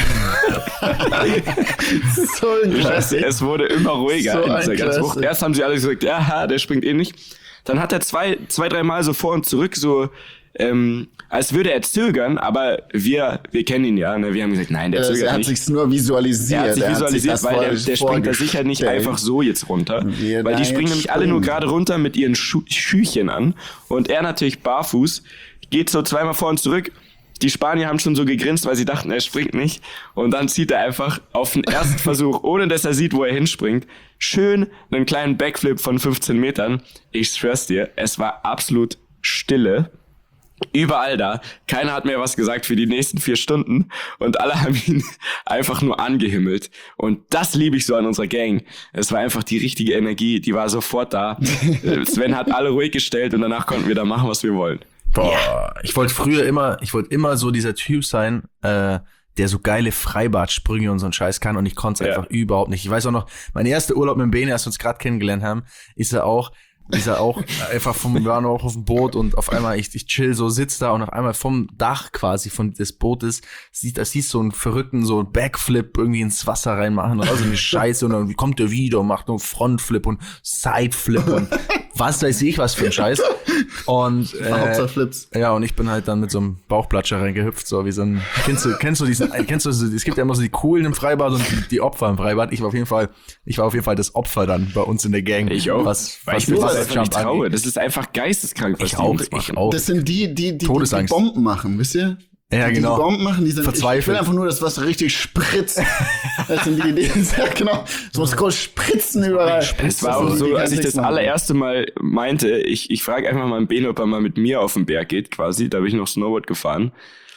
So ein Es, Klassik. es wurde immer ruhiger So in ein dieser ganzen Bucht. Klassik. Erst haben sie alle gesagt, ja, der springt eh nicht. Dann hat er zwei, zwei, drei Mal so vor und zurück so ähm, als würde er zögern, aber wir, wir kennen ihn ja, ne? Wir haben gesagt, nein, der Also zögert er hat nicht. sich's nur visualisiert. Er hat sich Er visualisiert, das weil der, vorher der springt da sicher nicht vorgestellt. einfach so jetzt runter. Wir Weil da die springen jetzt nämlich alle nur springen. gerade runter mit ihren Schu Schüchen an. Und er natürlich barfuß, geht so zweimal vor und zurück. Die Spanier haben schon so gegrinst, weil sie dachten, er springt nicht. Und dann zieht er einfach auf den ersten Versuch, ohne dass er sieht, wo er hinspringt, schön einen kleinen Backflip von fünfzehn Metern. Ich schwör's dir, es war absolut Stille. Überall da. Keiner hat mehr was gesagt für die nächsten vier Stunden. Und alle haben ihn einfach nur angehimmelt. Und das liebe ich so an unserer Gang. Es war einfach die richtige Energie, die war sofort da. Sven hat alle ruhig gestellt und danach konnten wir da machen, was wir wollen. Boah, yeah. ich wollte früher immer, ich wollte immer so dieser Typ sein, äh, der so geile Freibad-Sprünge und so einen Scheiß kann und ich konnte es Ja. einfach überhaupt nicht. Ich weiß auch noch, mein erster Urlaub mit Bene, als wir uns gerade kennengelernt haben, ist er auch, ist er auch einfach vom, wir waren auch auf dem Boot und auf einmal, ich, ich chill so, sitz da und auf einmal vom Dach quasi von des Bootes, sieht, das siehst so einen verrückten, so einen Backflip irgendwie ins Wasser reinmachen und also eine Scheiße und dann kommt er wieder und macht nur Frontflip und Sideflip und was weiß ich was für ein Scheiß. Und, äh, Hauptsache Flips. ja, und ich bin halt dann mit so einem Bauchplatscher reingehüpft, so wie so ein, kennst du, kennst du diesen, kennst du, es gibt ja immer so die Coolen im Freibad und die, die Opfer im Freibad. Ich war auf jeden Fall, ich war auf jeden Fall das Opfer dann bei uns in der Gang. Ich auch. Was, Weil was ich mir das was einfach nicht traue. Das ist einfach geisteskrank, was Ich die auch, Jungs ich machen. auch. Das sind die, die, die, die, die Todesangst. Bomben machen, wisst ihr? Ja, die, genau. Die Bomben machen, die sind, Verzweifelt. ich will einfach nur, dass Wasser richtig spritzt. Das sind die, die, ja, genau. Es muss kurz spritzen überall. Es war auch Die so, kann als ich nichts das machen. allererste Mal meinte, ich, ich frage einfach mal einen Ben, ob er mal mit mir auf den Berg geht, quasi. Da bin ich noch Snowboard gefahren.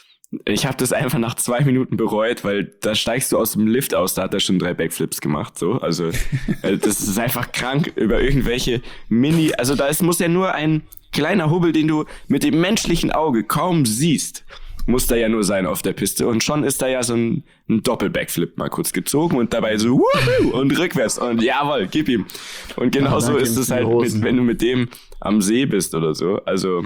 Ich habe das einfach nach zwei Minuten bereut, weil da steigst du aus dem Lift aus, da hat er schon drei Backflips gemacht, so. Also, äh, das ist einfach krank über irgendwelche Mini, also da ist, muss ja nur ein kleiner Hubbel, den du mit dem menschlichen Auge kaum siehst, muss da ja nur sein auf der Piste. Und schon ist da ja so ein, ein Doppel-Backflip mal kurz gezogen und dabei so, wuhu, und rückwärts und jawohl, gib ihm. Und genau Ah, so danke ist es für die halt, Rosen. mit, wenn du mit dem am See bist oder so. Also,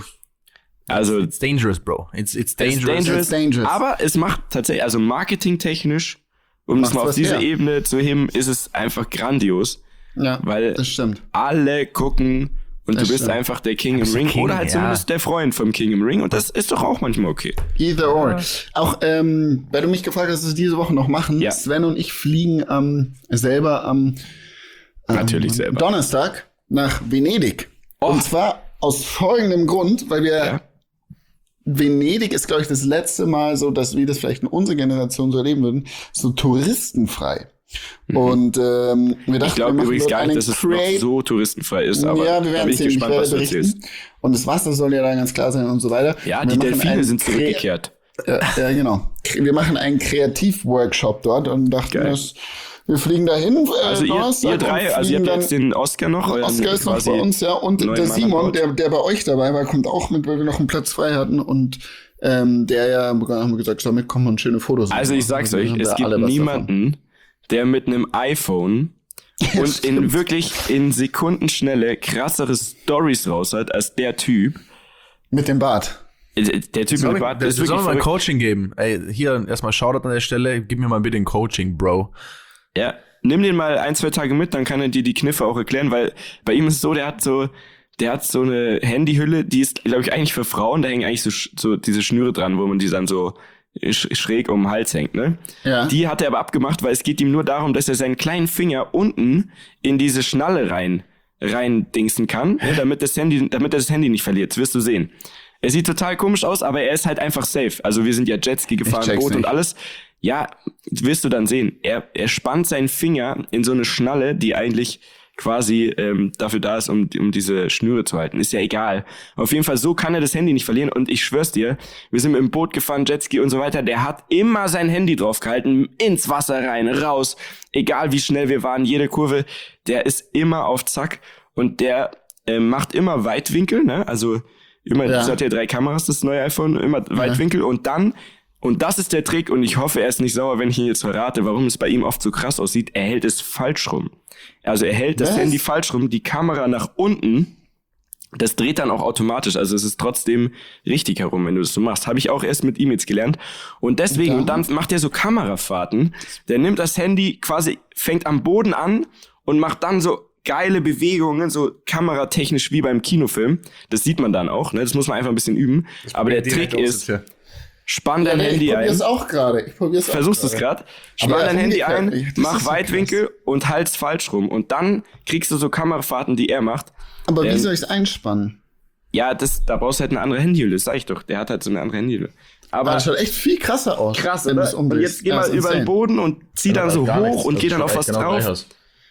also, It's dangerous, bro. It's, it's It's dangerous. dangerous, It's dangerous. aber es macht tatsächlich, also marketingtechnisch, um das Macht's mal auf was diese her. Ebene zu heben, ist es einfach grandios, Ja, weil das stimmt. alle gucken und Das du bist stimmt. einfach der King im bist der Ring King, oder halt ja. zumindest der Freund vom King im Ring und das ist doch auch manchmal okay. Either or. Auch, ähm, weil du mich gefragt hast, was wir diese Woche noch machen. Ja. Sven und ich fliegen ähm, selber am ähm, Natürlich selber. Donnerstag nach Venedig. Oh. Und zwar aus folgendem Grund, weil wir Ja. Venedig ist, glaube ich, das letzte Mal so, dass wir das vielleicht in unserer Generation so erleben würden, so touristenfrei. Und ähm, wir dachten, Ich glaube wir machen übrigens dort gar nicht, einen dass es noch Create- so touristenfrei ist, aber ja, wir da werden bin es ich sehen, ich gespannt, werde was du erzählst. berichten. Und das Wasser soll ja dann ganz klar sein und so weiter. Ja, Und die wir machen Delfine einen sind Kre- zurückgekehrt. Ja, ja, genau. Wir machen einen Kreativworkshop dort und dachten, Geil. dass wir fliegen dahin. Äh, Also ihr, Donnerstag ihr drei, und also ihr fliegen habt jetzt dann- den Oscar noch. euren Oscar ist noch quasi bei uns, ja. Und neuen der Mann Simon, an Bord. der, der bei euch dabei war, kommt auch mit, weil wir noch einen Platz frei hatten. Und ähm, der ja, haben wir gesagt, soll mitkommen und schöne Fotos Also machen. ich sag's Also euch, haben es wir gibt alle was niemanden, der mit einem iPhone und in stimmt. wirklich in Sekundenschnelle krassere Stories raus hat als der Typ. davon. Mit dem Bart. Äh, Der Typ Soll mit mir, Bart soll ist mir wirklich mal ein verrückt. Coaching geben? Ey, hier erstmal Shoutout an der Stelle. Gib mir mal bitte ein Coaching, Bro. Ja, nimm den mal ein, zwei Tage mit, dann kann er dir die Kniffe auch erklären, weil bei ihm ist es so, der hat so, der hat so eine Handyhülle, die ist, glaube ich, eigentlich für Frauen, da hängen eigentlich so, sch- so diese Schnüre dran, wo man die dann so sch schräg um den Hals hängt, ne? Ja. Die hat er aber abgemacht, weil es geht ihm nur darum, dass er seinen kleinen Finger unten in diese Schnalle rein, rein dingsen kann, ne, damit das Handy, damit er das Handy nicht verliert, das wirst du sehen. Er sieht total komisch aus, aber er ist halt einfach safe. Also wir sind ja Jetski gefahren, check's Boot und nicht. alles. Ja, wirst du dann sehen. Er, er spannt seinen Finger in so eine Schnalle, die eigentlich quasi ähm, dafür da ist, um, um diese Schnüre zu halten. Ist ja egal. Auf jeden Fall, so kann er das Handy nicht verlieren. Und ich schwör's dir, wir sind mit dem Boot gefahren, Jetski und so weiter. Der hat immer sein Handy drauf gehalten, ins Wasser rein, raus. Egal wie schnell wir waren, jede Kurve. Der ist immer auf Zack. Und der äh, macht immer Weitwinkel, ne? Also immer, Ja. das hat ja drei Kameras, das neue iPhone, immer Weitwinkel. Und dann, und das ist der Trick, und ich hoffe, er ist nicht sauer, wenn ich ihn jetzt verrate, warum es bei ihm oft so krass aussieht, er hält es falsch rum. Also er hält das Was? Handy falsch rum, die Kamera nach unten, das dreht dann auch automatisch, also es ist trotzdem richtig herum, wenn du das so machst. Habe ich auch erst mit ihm jetzt gelernt. Und deswegen, und dann macht er so Kamerafahrten, der nimmt das Handy quasi, fängt am Boden an und macht dann so geile Bewegungen, so kameratechnisch wie beim Kinofilm. Das sieht man dann auch, ne? Das muss man einfach ein bisschen üben. Aber der Trick ist, spann dein ja, Handy ich ein. Ich probier's auch gerade. Ich probier's Versuchst du es gerade? Spann Aber dein Handy umgekehrt. ein, Ich- das mach ist so Weitwinkel und halt's falsch rum. Und dann kriegst du so Kamerafahrten, die er macht. Aber wie Ähm, soll ich's einspannen? Ja, das, da brauchst du halt eine andere Handyhülle, das sag ich doch. Der hat halt so eine andere Handyhülle. Aber Das schaut echt viel krasser aus. krass, wenn oder? du's Und umdrehst. jetzt geh Ja, mal ist über den insane. Boden und zieh dann so hoch und geh dann auf was drauf.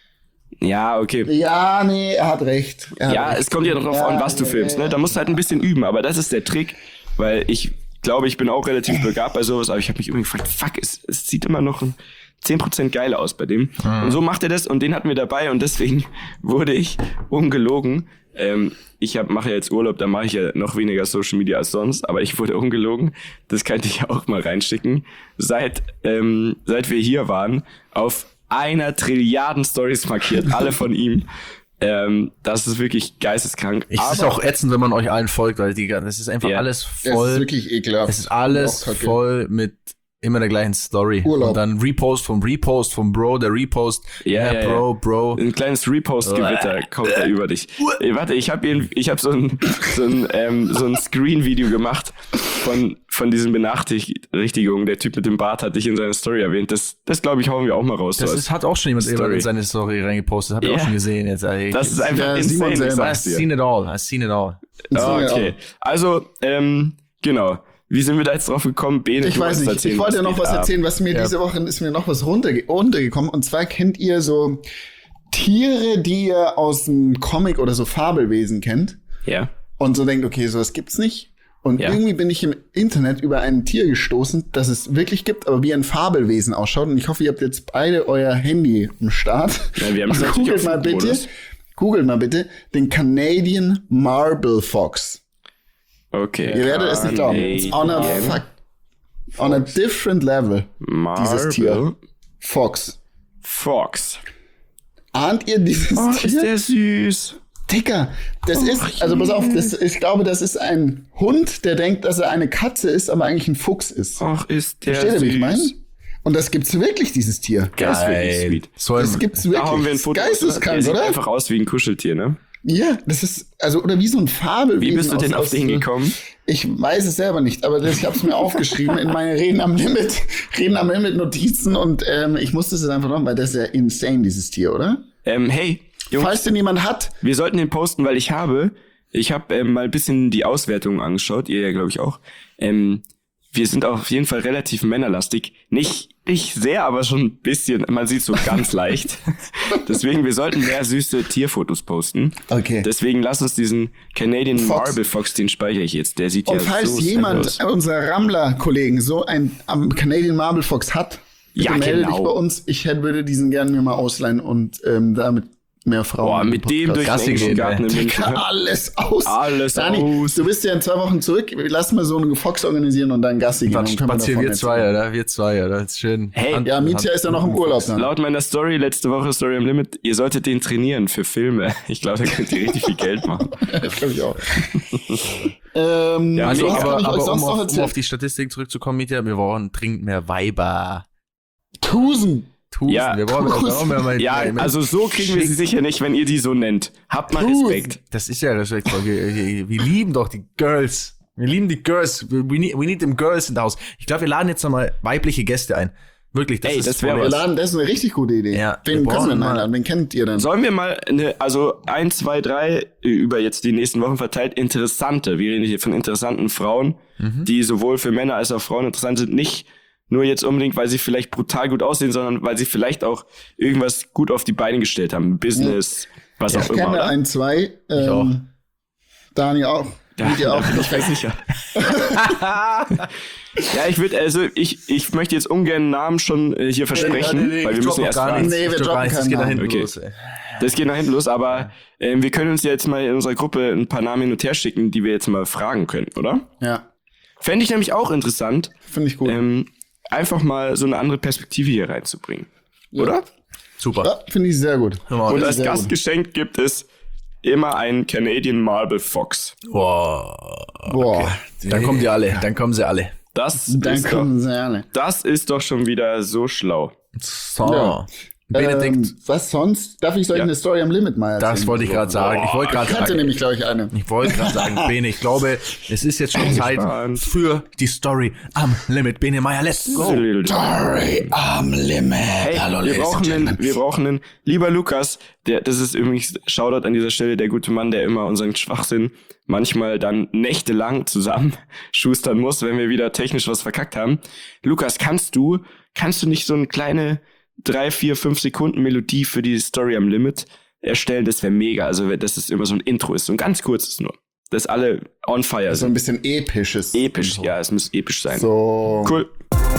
Ja, okay. Ja, nee, er hat recht. Er hat Ja, recht. es kommt ja darauf Ja, an, was du ja, filmst, ja, ne? Da musst du halt ein bisschen üben, aber das ist der Trick, weil ich glaube, ich bin auch relativ begabt bei sowas, aber ich habe mich irgendwie gefragt, fuck, es, es sieht immer noch ein zehn Prozent geiler aus bei dem. Hm. Und so macht er das und den hatten wir dabei und deswegen wurde ich ungelogen. Ähm, ich hab, mache ja jetzt Urlaub, da mache ich ja noch weniger Social Media als sonst, aber ich wurde ungelogen. Das könnte ich ja auch mal reinschicken. Seit, ähm, seit wir hier waren, auf einer Trilliarden Stories markiert, alle von ihm. Ähm, das ist wirklich geisteskrank. Es ist auch ätzend, wenn man euch allen folgt, weil die, das ist einfach Ja. alles Das voll. ist wirklich ekelhaft. Es ist alles Auch kacke. voll mit immer der gleichen Story. Urlaub. Und dann Repost vom Repost vom Bro, der Repost. Ja, ja, Bro, ja. Bro. Ein kleines Repost-Gewitter kommt da über dich. Ey, warte, ich habe ich hab so ein, so ein, ähm, so ein Screen-Video gemacht von, von diesen Benachrichtigungen. Der Typ mit dem Bart hat dich in seiner Story erwähnt. Das, das glaube ich, hauen wir auch mal raus. Das so ist, hat auch schon jemand Story. in seine Story reingepostet. Hab ich Ja. auch schon gesehen jetzt. Ey, das ist einfach Ja, insane, Simon ich selber. I've sag's dir. seen it all. I've seen it all. Ah, okay, also, ähm, genau. Wie sind wir da jetzt drauf gekommen? Bene, Ich du weiß wolltest nicht. erzählen, Ich wollte ja noch geht was ab. erzählen, was mir Ja. diese Woche ist mir noch was runterge runtergekommen. Und zwar kennt ihr so Tiere, die ihr aus dem Comic oder so Fabelwesen kennt Ja. und so denkt, okay, sowas gibt's nicht. Und Ja. irgendwie bin ich im Internet über ein Tier gestoßen, das es wirklich gibt, aber wie ein Fabelwesen ausschaut. Und ich hoffe, ihr habt jetzt beide euer Handy im Start. Ja, wir haben es Also natürlich googelt auf mal bitte, Flugmodus. googelt mal bitte den Canadian Marble Fox. Okay. Ihr werdet es nicht glauben. It's on a, Canadian fuck, on a different level. Dieses Tier. Marble Fox. Fox. Ahnt ihr dieses Oh, ist Tier? der süß. Dicker, das ist, also pass auf, das, ich glaube, das ist ein Hund, der denkt, dass er eine Katze ist, aber eigentlich ein Fuchs ist. Ach, ist der Versteht ihr, süß. wie ich meine? Und das gibt's wirklich, dieses Tier. Das ist wirklich sweet. So Das ein, gibt's Da haben wir ein wirklich. Foto. Geisteskrank, der sieht oder? einfach aus wie ein Kuscheltier, ne? Ja, das ist, also, oder wie so ein Fabelwesen. Wie bist du aus- denn auf aus- den gekommen? Ich weiß es selber nicht, aber das, ich habe es mir aufgeschrieben in meine Reden am Limit, Reden am Limit Notizen und ähm, ich musste es einfach machen, weil das ist ja insane, dieses Tier, oder? Ähm, hey, Jungs, Falls den jemand hat, wir sollten den posten, weil ich habe, ich habe ähm, mal ein bisschen die Auswertungen angeschaut, ihr ja, glaube ich, auch. Ähm, wir sind auf jeden Fall relativ männerlastig. Nicht, nicht sehr, aber schon ein bisschen. Man sieht so ganz leicht. Deswegen, wir sollten mehr süße Tierfotos posten. Okay. Deswegen lass uns diesen Canadian Fox. Marble Fox, den speichere ich jetzt. Der sieht und ja falls so jemand sad aus. unserer Rammler-Kollegen so ein am Canadian Marble Fox hat, bitte Ja, melde genau. dich bei uns. Ich hätte, würde diesen gerne mir mal ausleihen und ähm, damit mehr Frauen. Boah, im mit dem Podcast- durch den Gassi englischen gehen, Garten in Digga, München. ne? alles aus. Alles Dani, aus. du bist ja in zwei Wochen zurück. Lass mal so einen Fox organisieren und dann Gassi gehen. dann Dann können wir spazieren davon wir zwei, erzählen. oder? Wir zwei, oder? Das ist schön. Hey, Hand- Ja, Mietja ist ja noch im Urlaub dann. Laut meiner Story, letzte Woche Story am Limit, ihr solltet den trainieren für Filme. Ich glaube, da könnt ihr richtig viel Geld machen. Das glaube ich auch. ähm, Ja, was nee, kann aber ich euch aber sonst um, noch auf, um erzählen? auf die Statistik zurückzukommen, Mietja, wir brauchen dringend mehr Weiber. Tusen. Tusen. Ja, wir brauchen, wir brauchen mehr mal, Ja, mehr- also so kriegen wir sie sicher nicht, wenn ihr die so nennt. Habt mal Cool. Respekt. Das ist ja respektvoll. Wir, wir, wir lieben doch die Girls. Wir lieben die Girls. We need, we need them Girls in the house. Ich glaube, wir laden jetzt nochmal weibliche Gäste ein. Wirklich, das Ey, ist das wär voll- Wir was. laden, das ist eine richtig gute Idee. Ja, wir Wen brauchen können wir denn mal- einladen? Wen kennt ihr denn? Sollen wir mal eine, also ein, zwei, drei über jetzt die nächsten Wochen verteilt interessante, wir reden hier von interessanten Frauen, die sowohl für Männer als auch Frauen interessant sind, nicht nur jetzt unbedingt, weil sie vielleicht brutal gut aussehen, sondern weil sie vielleicht auch irgendwas gut auf die Beine gestellt haben, Business, was Ich auch immer. kenne Oder? ein, zwei. Ähm, auch. Dani auch. Ja, Mietja da auch. bin ich mir sicher. Ja, ich würde, also ich, ich möchte jetzt ungern Namen schon äh, hier versprechen, weil wir müssen erst fragen. Nee, wir Ich droppe droppen gar nichts, keinen das geht da Namen. hinten Okay. los, ey. Das geht nach hinten los, aber ähm, wir können uns ja jetzt mal in unserer Gruppe ein paar Namen hin und her schicken, die wir jetzt mal fragen können, oder? Ja, Fände ich nämlich auch interessant, finde ich gut. ähm, einfach mal so eine andere Perspektive hier reinzubringen. Oder? Super. Ja, finde ich sehr gut. Hör mal, Und das als ist sehr Gastgeschenk gibt es immer einen Canadian Marble Fox. Wow. Boah, Dann kommen die alle. Dann kommen sie alle. Das dann ist, doch, kommen sie alle. das ist doch schon wieder so schlau. So. Ja. Benedikt. Ähm, was sonst? Darf ich euch Ja. eine Story am Limit mal erzählen? Das wollte ich gerade sagen. Ich wollte gerade Ich hatte sagen. nämlich, glaube ich, eine. Ich wollte gerade sagen, Bene, ich glaube, es ist jetzt schon Zeit gespannt. für die Story am Limit. Bene Meier, let's go. Story am Limit. Hey, Hallo, wir Ladies and brauchen einen, Gentlemen. wir brauchen einen, lieber Lukas, der, das ist übrigens, Shoutout an dieser Stelle, der gute Mann, der immer unseren Schwachsinn manchmal dann nächtelang zusammen schustern muss, wenn wir wieder technisch was verkackt haben. Lukas, kannst du, kannst du nicht so eine kleine drei, vier, fünf Sekunden Melodie für die Story am Limit erstellen? Das wäre mega. Also, dass es immer so ein Intro ist, so ein ganz kurzes nur. Dass alle on fire So sind. ein bisschen episches. Episch, ja, es muss episch sein. So. Cool.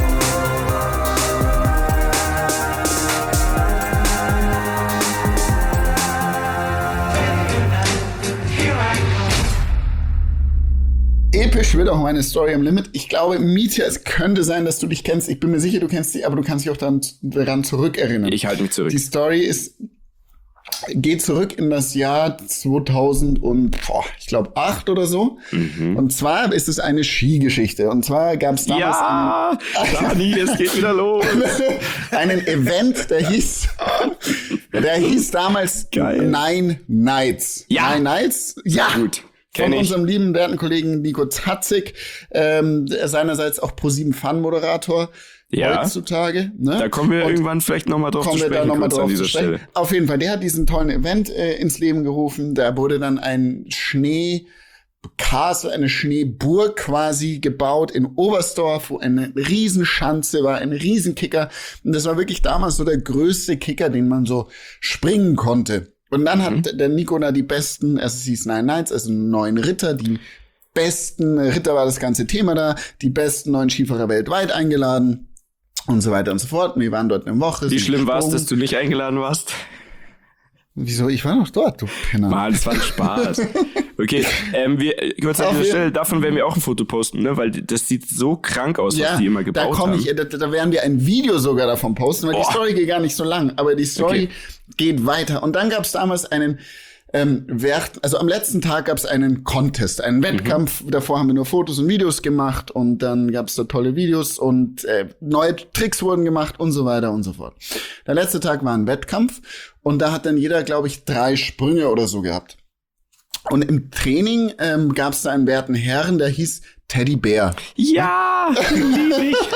Episch wird auch meine Story am Limit. Ich glaube, Mietja, es könnte sein, dass du dich kennst. Ich bin mir sicher, du kennst dich, aber du kannst dich auch daran, daran zurückerinnern. Ich halte mich zurück. Die Story ist, geht zurück in das Jahr zweitausend und, boah, ich glaube, acht oder so. Mhm. Und zwar ist es eine Skigeschichte. Und zwar gab es damals Ja, Dani, es geht wieder los. einen, einen Event, der hieß, der hieß damals Geil. Nine Nights. Ja. Nine Nights? Ja. Gut. Von Kenn ich. unserem lieben werten Kollegen Nico Zatzig, ähm, seinerseits auch ProSieben Fun-Moderator Ja. heutzutage. Ne? Da kommen wir Und irgendwann vielleicht nochmal drauf zu kommen wir sprechen, da nochmal kurz an drauf dieser zu sprechen. Stelle. Auf jeden Fall, der hat diesen tollen Event äh, ins Leben gerufen. Da wurde dann ein Schnee Castle, eine Schneeburg quasi gebaut in Oberstdorf, wo eine Riesenschanze war, ein Riesenkicker. Und das war wirklich damals so der größte Kicker, den man so springen konnte. Und dann hat mhm. der Nico da die besten, also es hieß Nine Nights, also neun Ritter, die besten Ritter war das ganze Thema da, die besten neun Skifahrer weltweit eingeladen und so weiter und so fort. Und wir waren dort eine Woche. Wie sind schlimm war es, gesprungen. dass du nicht eingeladen warst? Wieso? Ich war noch dort, du Penner. Mann, das war ein Spaß. Okay, ähm, wir, kurz an Auf dieser jeden- Stelle, davon werden wir auch ein Foto posten, ne? Weil das sieht so krank aus, was die immer da gebaut komm haben. ich, da, da werden wir ein Video sogar davon posten, weil Boah. die Story geht gar nicht so lang, aber die Story Okay. geht weiter. Und dann gab es damals einen ähm, Wert, also am letzten Tag gab es einen Contest, einen Wettkampf. Mhm. Davor haben wir nur Fotos und Videos gemacht und dann gab es da tolle Videos und äh, neue Tricks wurden gemacht und so weiter und so fort. Der letzte Tag war ein Wettkampf und da hat dann jeder, glaube ich, drei Sprünge oder so gehabt. Und im Training ähm, gab es da einen werten Herrn, der hieß Teddy Bear. Ja, lieb ich.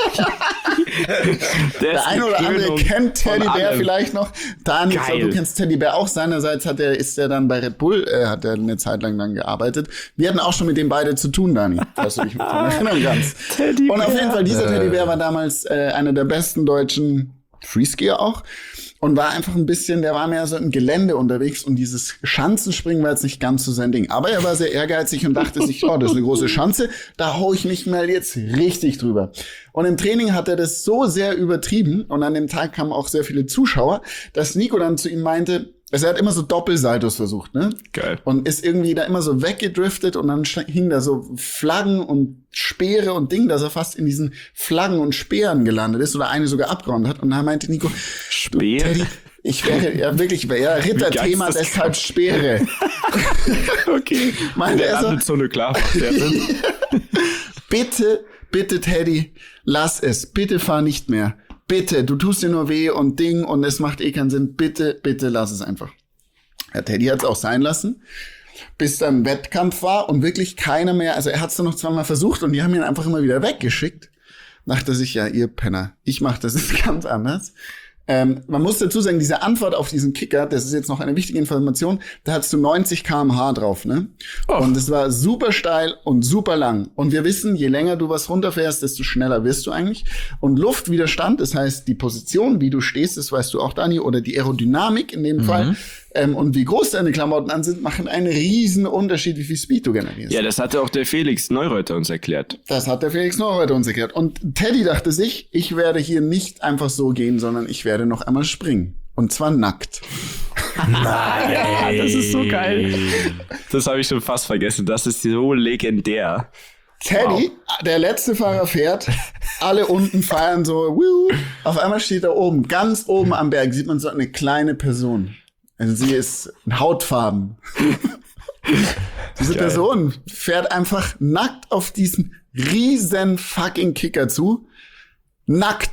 Der eine oder andere kennt Teddy Bear vielleicht noch. Dani, Geil. du kennst Teddy Bear auch. Seinerseits hat er, ist er dann bei Red Bull, äh, hat er eine Zeit lang dann gearbeitet. Wir hatten auch schon mit dem beide zu tun, Dani, falls du dich daran erinnern kannst. Teddy Und auf Bear. jeden Fall, dieser Teddy Bear war damals äh, einer der besten deutschen Freeskier auch. Und war einfach ein bisschen, der war mehr so im Gelände unterwegs und dieses Schanzenspringen war jetzt nicht ganz so sein Ding. Aber er war sehr ehrgeizig und dachte sich, oh, das ist eine große Schanze, da hau ich mich mal jetzt richtig drüber. Und im Training hat er das so sehr übertrieben und an dem Tag kamen auch sehr viele Zuschauer, dass Nico dann zu ihm meinte, also er hat immer so Doppelsaltos versucht, ne? Geil. Und ist irgendwie da immer so weggedriftet und dann hing da so Flaggen und Speere und Ding, dass er fast in diesen Flaggen und Speeren gelandet ist oder eine sogar abgeräumt hat. Und da meinte Nico, du, Speer? Teddy, ich wäre ja wirklich, ja, Ritterthema, geil ist das deshalb Speere. Okay. Meinte Der er so, Landzone klar. Der sind. bitte, bitte Teddy, lass es, bitte fahr nicht mehr. Bitte, du tust dir nur weh und Ding und es macht eh keinen Sinn. Bitte, bitte lass es einfach. Ja, Teddy hat es auch sein lassen, bis dann Wettkampf war und wirklich keiner mehr, also er hat es dann noch zweimal versucht und die haben ihn einfach immer wieder weggeschickt. Dachte sich, ja, ihr Penner, ich mach das jetzt ganz anders. Ähm, man muss dazu sagen, diese Antwort auf diesen Kicker, das ist jetzt noch eine wichtige Information, da hattest du neunzig Kilometer pro Stunde drauf, ne? Oh. Und es war super steil und super lang. Und wir wissen, je länger du was runterfährst, desto schneller wirst du eigentlich. Und Luftwiderstand, das heißt die Position, wie du stehst, das weißt du auch, Dani, oder die Aerodynamik in dem Mhm. Fall, ähm, und wie groß deine Klamotten an sind, machen einen riesen Unterschied, wie viel Speed du generierst. Ja, das hatte auch der Felix Neureuter uns erklärt. Das hat der Felix noch heute uns erklärt. Und Teddy dachte sich, ich werde hier nicht einfach so gehen, sondern ich werde noch einmal springen. Und zwar nackt. Ja, das ist so geil. Das habe ich schon fast vergessen. Das ist so legendär. Teddy, der letzte Fahrer fährt, alle unten feiern so, wuhu. Auf einmal steht da oben, ganz oben am Berg, sieht man so eine kleine Person. Also sie ist hautfarben. Diese Geil. Person fährt einfach nackt auf diesen riesen fucking Kicker zu. Nackt.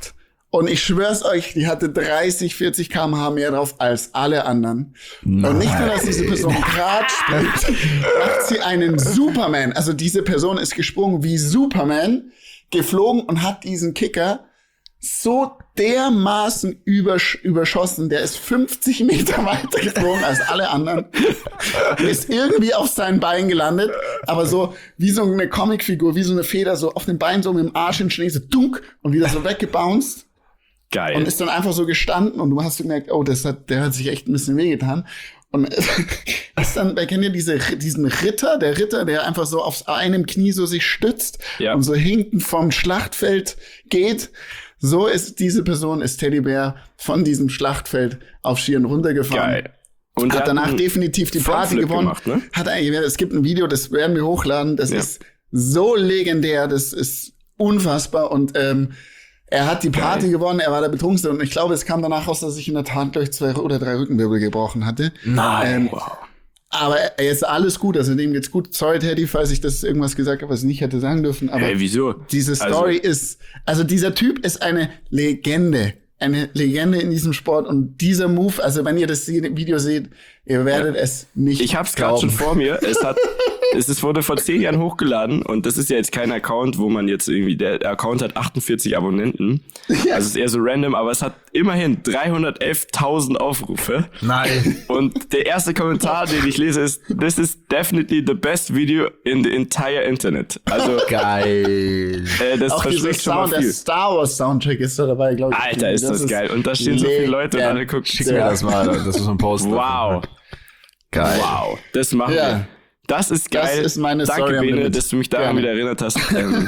Und ich schwör's euch, die hatte dreißig, vierzig Kilometer pro Stunde mehr drauf als alle anderen. Nein. Und nicht nur, dass diese Person Rad springt, macht sie einen Superman. Also diese Person ist gesprungen wie Superman, geflogen und hat diesen Kicker so dermaßen übersch- überschossen. Der ist fünfzig Meter weiter geflogen als alle anderen. Ist irgendwie auf sein Bein gelandet, aber so wie so eine Comicfigur, wie so eine Feder, so auf dem Bein, so mit dem Arsch in den Schnee, so dunk und wieder so weggebounced. Geil. Und ist dann einfach so gestanden und du hast gemerkt, oh, das hat, der hat sich echt ein bisschen wehgetan. Und ist dann, wer kennt ihr diese, diesen Ritter, der Ritter, der einfach so auf einem Knie so sich stützt ja. und so hinten vom Schlachtfeld geht. So ist diese Person, ist Teddybär von diesem Schlachtfeld auf Skiern runtergefahren. Geil. Und hat danach definitiv die Party gewonnen. Gemacht, ne? Hat eigentlich, es gibt ein Video, das werden wir hochladen, das ja. ist so legendär, das ist unfassbar und, ähm, er hat die Party Geil. gewonnen, er war der Betrunkenste und ich glaube, es kam danach raus, dass ich in der Tat durch zwei oder drei Rückenwirbel gebrochen hatte. Nein. Ähm, wow. Aber er ist alles gut, also dem geht's gut. Sorry, Teddy, falls ich das irgendwas gesagt habe, was ich nicht hätte sagen dürfen. Aber hey, wieso? Diese Story also. ist, also dieser Typ ist eine Legende. Eine Legende in diesem Sport und dieser Move, also wenn ihr das Video seht, ihr werdet ja. es nicht Ich hab's gerade schon vor mir. Es hat, es ist, wurde vor zehn Jahren hochgeladen und das ist ja jetzt kein Account, wo man jetzt irgendwie, der Account hat achtundvierzig Abonnenten. Ja. Also es ist eher so random, aber es hat immerhin dreihundertelftausend Aufrufe. Nein. Und der erste Kommentar, den ich lese, ist, this is definitely the best video in the entire Internet. Also geil. Äh, das auch dieser Sound, der Star Wars Soundtrack ist da dabei, glaube ich. Alter, ist das, das ist geil. Und da stehen so viele Leute und alle gucken. Schick mir das mal, das ist so ein Post. Wow. Geil. Wow. Das machen ja. wir. Das ist geil. Das ist meine Danke, Story Bene, dass du mich daran wieder erinnert hast. Ähm,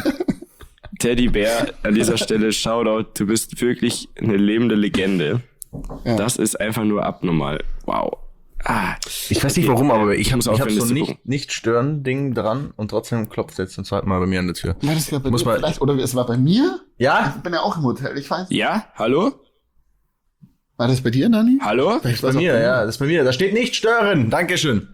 Teddybär, an dieser Stelle Shoutout. Du bist wirklich eine lebende Legende. Ja. Das ist einfach nur abnormal. Wow. Ah, ich weiß nicht warum, aber ich habe ich hab so nicht, nicht stören Ding dran und trotzdem klopft jetzt zum zweiten Mal bei mir an der Tür. War das bei Muss dir vielleicht, oder es war bei mir? Ja? Ich bin ja auch im Hotel, ich weiß. Ja, hallo? War das bei dir, Dani? Hallo? Das ist bei mir, ja, das ist bei mir. Da steht nicht stören. Dankeschön.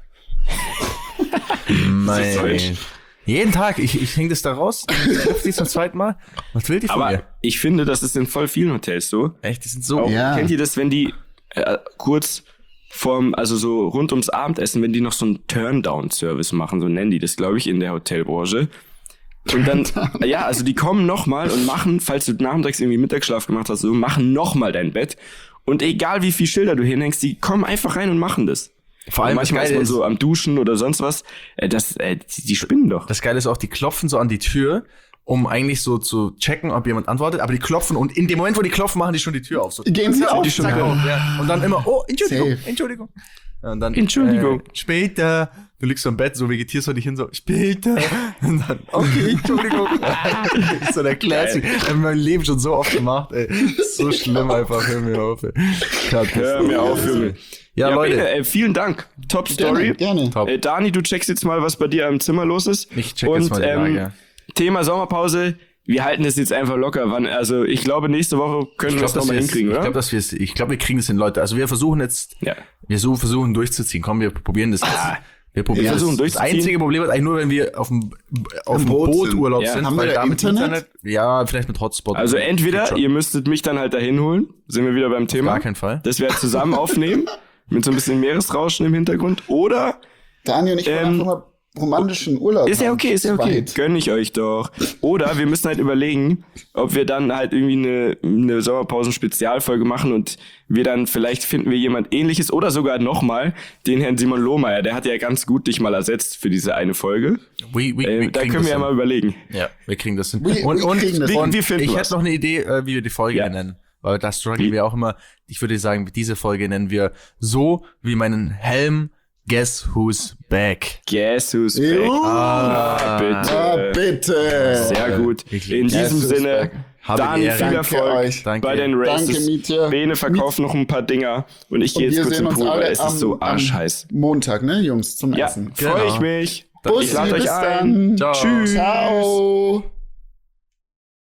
Mein. Jeden Tag, ich, ich hänge das da raus, ich treffe die zum zweiten Mal. Was will die von aber mir? Ich finde, das ist in voll vielen Hotels so. Echt, die sind so. Auch, ja. Kennt ihr das, wenn die äh, kurz vorm, also so rund ums Abendessen, wenn die noch so einen Turn-Down-Service machen, so nennen die das, glaube ich, in der Hotelbranche. Und dann, ja, also die kommen nochmal und machen, falls du nachmittags irgendwie Mittagsschlaf gemacht hast, so, machen nochmal dein Bett. Und egal wie viel Schilder du hinhängst, die kommen einfach rein und machen das. Vor allem manchmal ist man so am Duschen oder sonst was. Äh, das, äh, die, die spinnen doch. Das Geile ist auch, die klopfen so an die Tür, um eigentlich so zu checken, ob jemand antwortet. Aber die klopfen und in dem Moment, wo die klopfen, machen die schon die Tür auf. So. Gehen sie auf? Die schon ja. auf ja. Und dann immer, oh, Entschuldigung, Safe. Entschuldigung. Ja, und dann, Entschuldigung. Äh, später. Du liegst so im Bett, so vegetierst du dich hin, so, später. Und dann, okay, Entschuldigung. Das ist so der Classic. Ich hab mein Leben schon so oft gemacht, ey. So schlimm einfach, hör mir auf, ey. Hör mir auf, Junge. Ja, ja, Leute. Bene, äh, vielen Dank. Top Story. Gerne, gerne. Äh, Dani, du checkst jetzt mal, was bei dir im Zimmer los ist. Ich check und, jetzt mal die Lage, ähm, ja. Thema Sommerpause. Wir halten das jetzt einfach locker. Wann, also ich glaube, nächste Woche können wir das nochmal hinkriegen, oder? Ich glaube, dass wir es, ich glaube, wir kriegen es hin, Leute. Also wir versuchen jetzt, ja. wir so versuchen durchzuziehen. Komm, wir probieren das jetzt. Ah, wir probieren wir das. versuchen Das einzige Problem ist eigentlich nur, wenn wir auf dem, auf dem Boot Boot sind. Urlaub Ja. sind. Haben wir da damit Internet? Internet? Ja, vielleicht mit Hotspot. Also entweder ihr müsstet mich dann halt dahin holen. Sind wir wieder beim Thema. Gar keinen Fall. Dass wir halt zusammen aufnehmen. Mit so ein bisschen Meeresrauschen im Hintergrund. Oder Dani und ich wollen Ähm, einfach mal romantischen Urlaub ist ja okay, ist ja okay. Zweit. Gönn ich euch doch. Oder wir müssen halt überlegen, ob wir dann halt irgendwie eine, eine Sommerpausen-Spezialfolge machen und wir dann, vielleicht finden wir jemand Ähnliches oder sogar nochmal den Herrn Simon Lohmeier. Der hat ja ganz gut dich mal ersetzt für diese eine Folge. We, we, äh, we da kriegen können wir das ja hin. mal überlegen. Ja, wir kriegen das hin. We- und we und, kriegen das hin. und Wir finden ich was. hätte noch eine Idee, äh, wie wir die Folge Ja. nennen. Weil da strugglen Wie? wir auch immer. Ich würde sagen, diese Folge nennen wir so wie meinen Helm Guess Who's Back. Guess who's back. Jo. Ah, bitte. Ah, bitte. Sehr gut. Wirklich. In Guess diesem who's Sinne, back. Habe Dani, die Ehre. viel Danke Erfolg euch. Danke. bei den Races. Danke, Mietje. Bene verkauft noch ein paar Dinger und ich gehe Und jetzt wir kurz sehen in uns Pool, weil alle es am, ist so am arschheiß. Montag, ne, Jungs, zum Ja, Essen. freue ich Genau. mich. Bussi, Ich lade euch bis ein. dann. Ciao. Tschüss. Ciao.